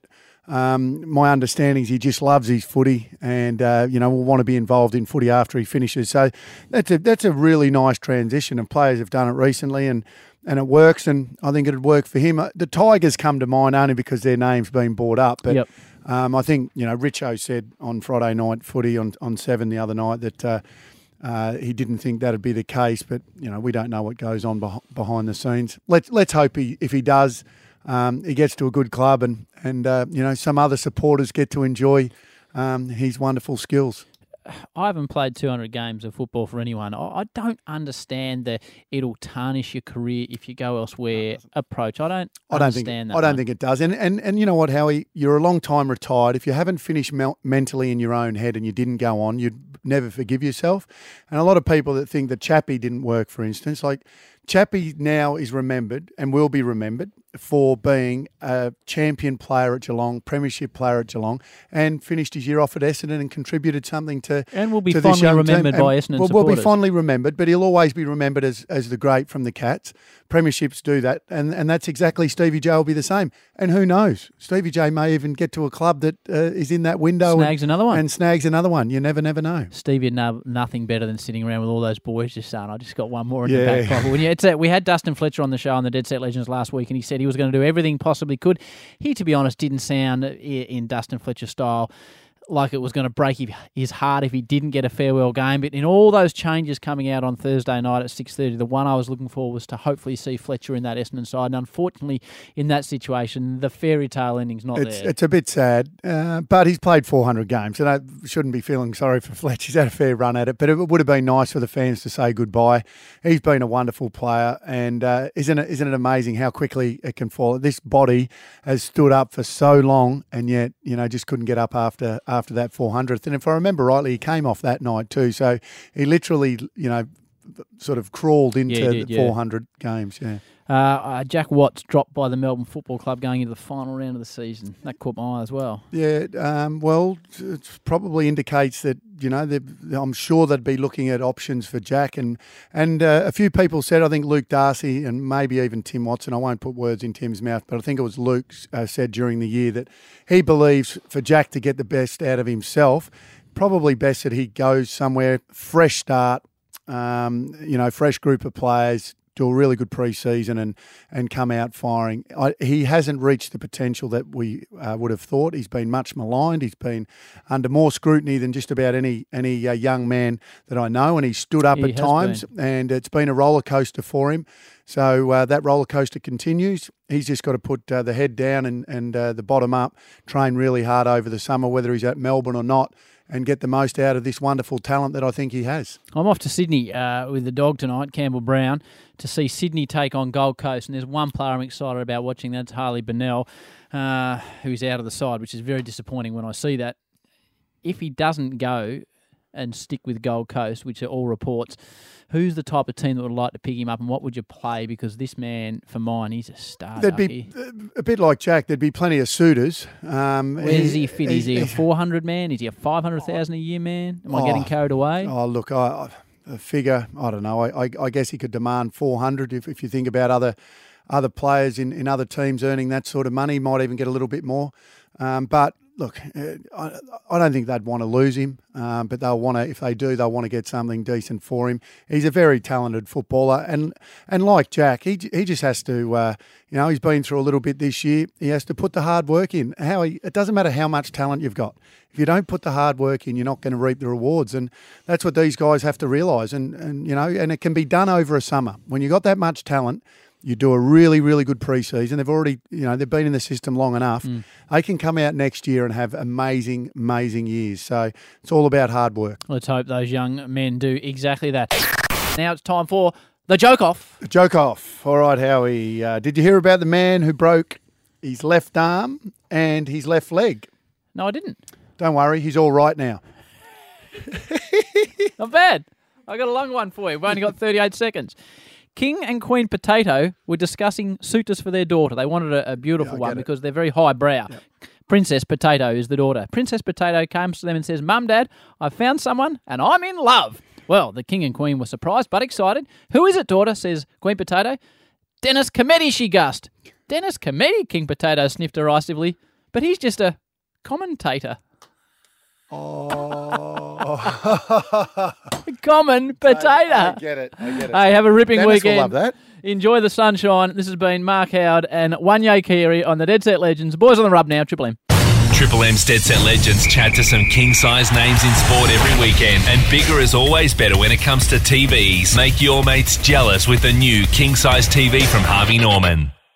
Speaker 3: my understanding is he just loves his footy and will want to be involved in footy after he finishes. So that's a really nice transition, and players have done it recently, and it works, and I think it'd work for him. The Tigers come to mind only because their name's been brought up, but I think Richo said on Friday night footy on 7 the other night that he didn't think that'd be the case, but we don't know what goes on behind the scenes. Let's hope if he does. He gets to a good club and some other supporters get to enjoy his wonderful skills.
Speaker 2: I haven't played 200 games of football for anyone. I don't understand the it'll tarnish your career if you go elsewhere approach. I don't understand that.
Speaker 3: I don't think it does. And you know what, Howie? You're a long time retired. If you haven't finished mentally in your own head and you didn't go on, you'd never forgive yourself. And a lot of people that think that Chappie didn't work, for instance, like Chappie now is remembered and will be remembered for being a champion player at Geelong, premiership player at Geelong, and finished his year off at Essendon and contributed something to
Speaker 2: and will be fondly remembered by Essendon supporters.
Speaker 3: Will be fondly remembered, but he'll always be remembered as the great from the Cats. Premierships do that, and that's exactly Stevie J will be the same. And who knows? Stevie J may even get to a club that is in that window
Speaker 2: snags another one.
Speaker 3: You never know.
Speaker 2: Stevie had nothing better than sitting around with all those boys just saying, I just got one more in the back pocket. We had Dustin Fletcher on the show on the Dead Set Legends last week, and he said He was going to do everything possibly could. He, to be honest, didn't sound in Dustin Fletcher style like it was going to break his heart if he didn't get a farewell game. But in all those changes coming out on Thursday night at 6:30, the one I was looking for was to hopefully see Fletcher in that Essendon side. And unfortunately, in that situation, the fairy tale ending's not there.
Speaker 3: It's a bit sad, but he's played 400 games, and I shouldn't be feeling sorry for Fletcher. He's had a fair run at it, but it would have been nice for the fans to say goodbye. He's been a wonderful player, and isn't it amazing how quickly it can fall? This body has stood up for so long, and yet, just couldn't get up after that 400th. And if I remember rightly, he came off that night too. So he literally, sort of crawled into 400 games. Yeah.
Speaker 2: Jack Watts dropped by the Melbourne Football Club going into the final round of the season. That caught my eye as well.
Speaker 3: Yeah, well, it probably indicates that, I'm sure they'd be looking at options for Jack. And a few people said, I think Luke Darcy and maybe even Tim Watson, I won't put words in Tim's mouth, but I think it was Luke said during the year that he believes for Jack to get the best out of himself, probably best that he goes somewhere, fresh start, fresh group of players, do a really good pre-season and come out firing. He hasn't reached the potential that we would have thought. He's been much maligned. He's been under more scrutiny than just about any young man that I know, and he stood up at times, and it's been a roller coaster for him. So that roller coaster continues. He's just got to put the head down and the bottom up, train really hard over the summer, whether he's at Melbourne or not, and get the most out of this wonderful talent that I think he has.
Speaker 2: I'm off to Sydney with the dog tonight, Campbell Brown, to see Sydney take on Gold Coast. And there's one player I'm excited about watching. That's Harley Bennell, who's out of the side, which is very disappointing when I see that. If he doesn't go and stick with Gold Coast, which are all reports, who's the type of team that would like to pick him up, and what would you play? Because this man, for mine, he's a star.
Speaker 3: There'd be a bit like Jack. There'd be plenty of suitors.
Speaker 2: Where does he fit? Is he a 400 man? Is he a 500,000 a year man? Am I getting carried away?
Speaker 3: Oh, look, a figure. I don't know. I guess he could demand 400 if you think about other players in other teams earning that sort of money. He might even get a little bit more. But look, I don't think they'd want to lose him, but they'll want to. If they do, they'll want to get something decent for him. He's a very talented footballer, and like Jack, he just has to. He's been through a little bit this year. He has to put the hard work in. It doesn't matter how much talent you've got. If you don't put the hard work in, you're not going to reap the rewards, and that's what these guys have to realise. And it can be done over a summer when you've got that much talent. You do a really, really good pre-season. They've already, they've been in the system long enough. They can come out next year and have amazing, amazing years. So it's all about hard work.
Speaker 2: Let's hope those young men do exactly that. Now it's time for the joke-off.
Speaker 3: The joke-off. All right, Howie. Did you hear about the man who broke his left arm and his left leg?
Speaker 2: No, I didn't.
Speaker 3: Don't worry, he's all right now.
Speaker 2: Not bad. I got a long one for you. We've only got 38 seconds. King and Queen Potato were discussing suitors for their daughter. They wanted a beautiful one because they're very highbrow. Yeah. Princess Potato is the daughter. Princess Potato comes to them and says, Mum, Dad, I've found someone and I'm in love. Well, the King and Queen were surprised but excited. Who is it, daughter? Says Queen Potato. Dennis Cometti, she guessed. Dennis Cometti, King Potato sniffed derisively. But he's just a commentator. Common potato.
Speaker 3: I get it.
Speaker 2: Hey, have a ripping
Speaker 3: Dennis
Speaker 2: weekend.
Speaker 3: Will love that.
Speaker 2: Enjoy the sunshine. This has been Mark Howard and Wanya Kiri on the Dead Set Legends. Boys on the rub now, Triple M.
Speaker 1: Triple M's Dead Set Legends chat to some king-size names in sport every weekend. And bigger is always better when it comes to TVs. Make your mates jealous with the new king-size TV from Harvey Norman.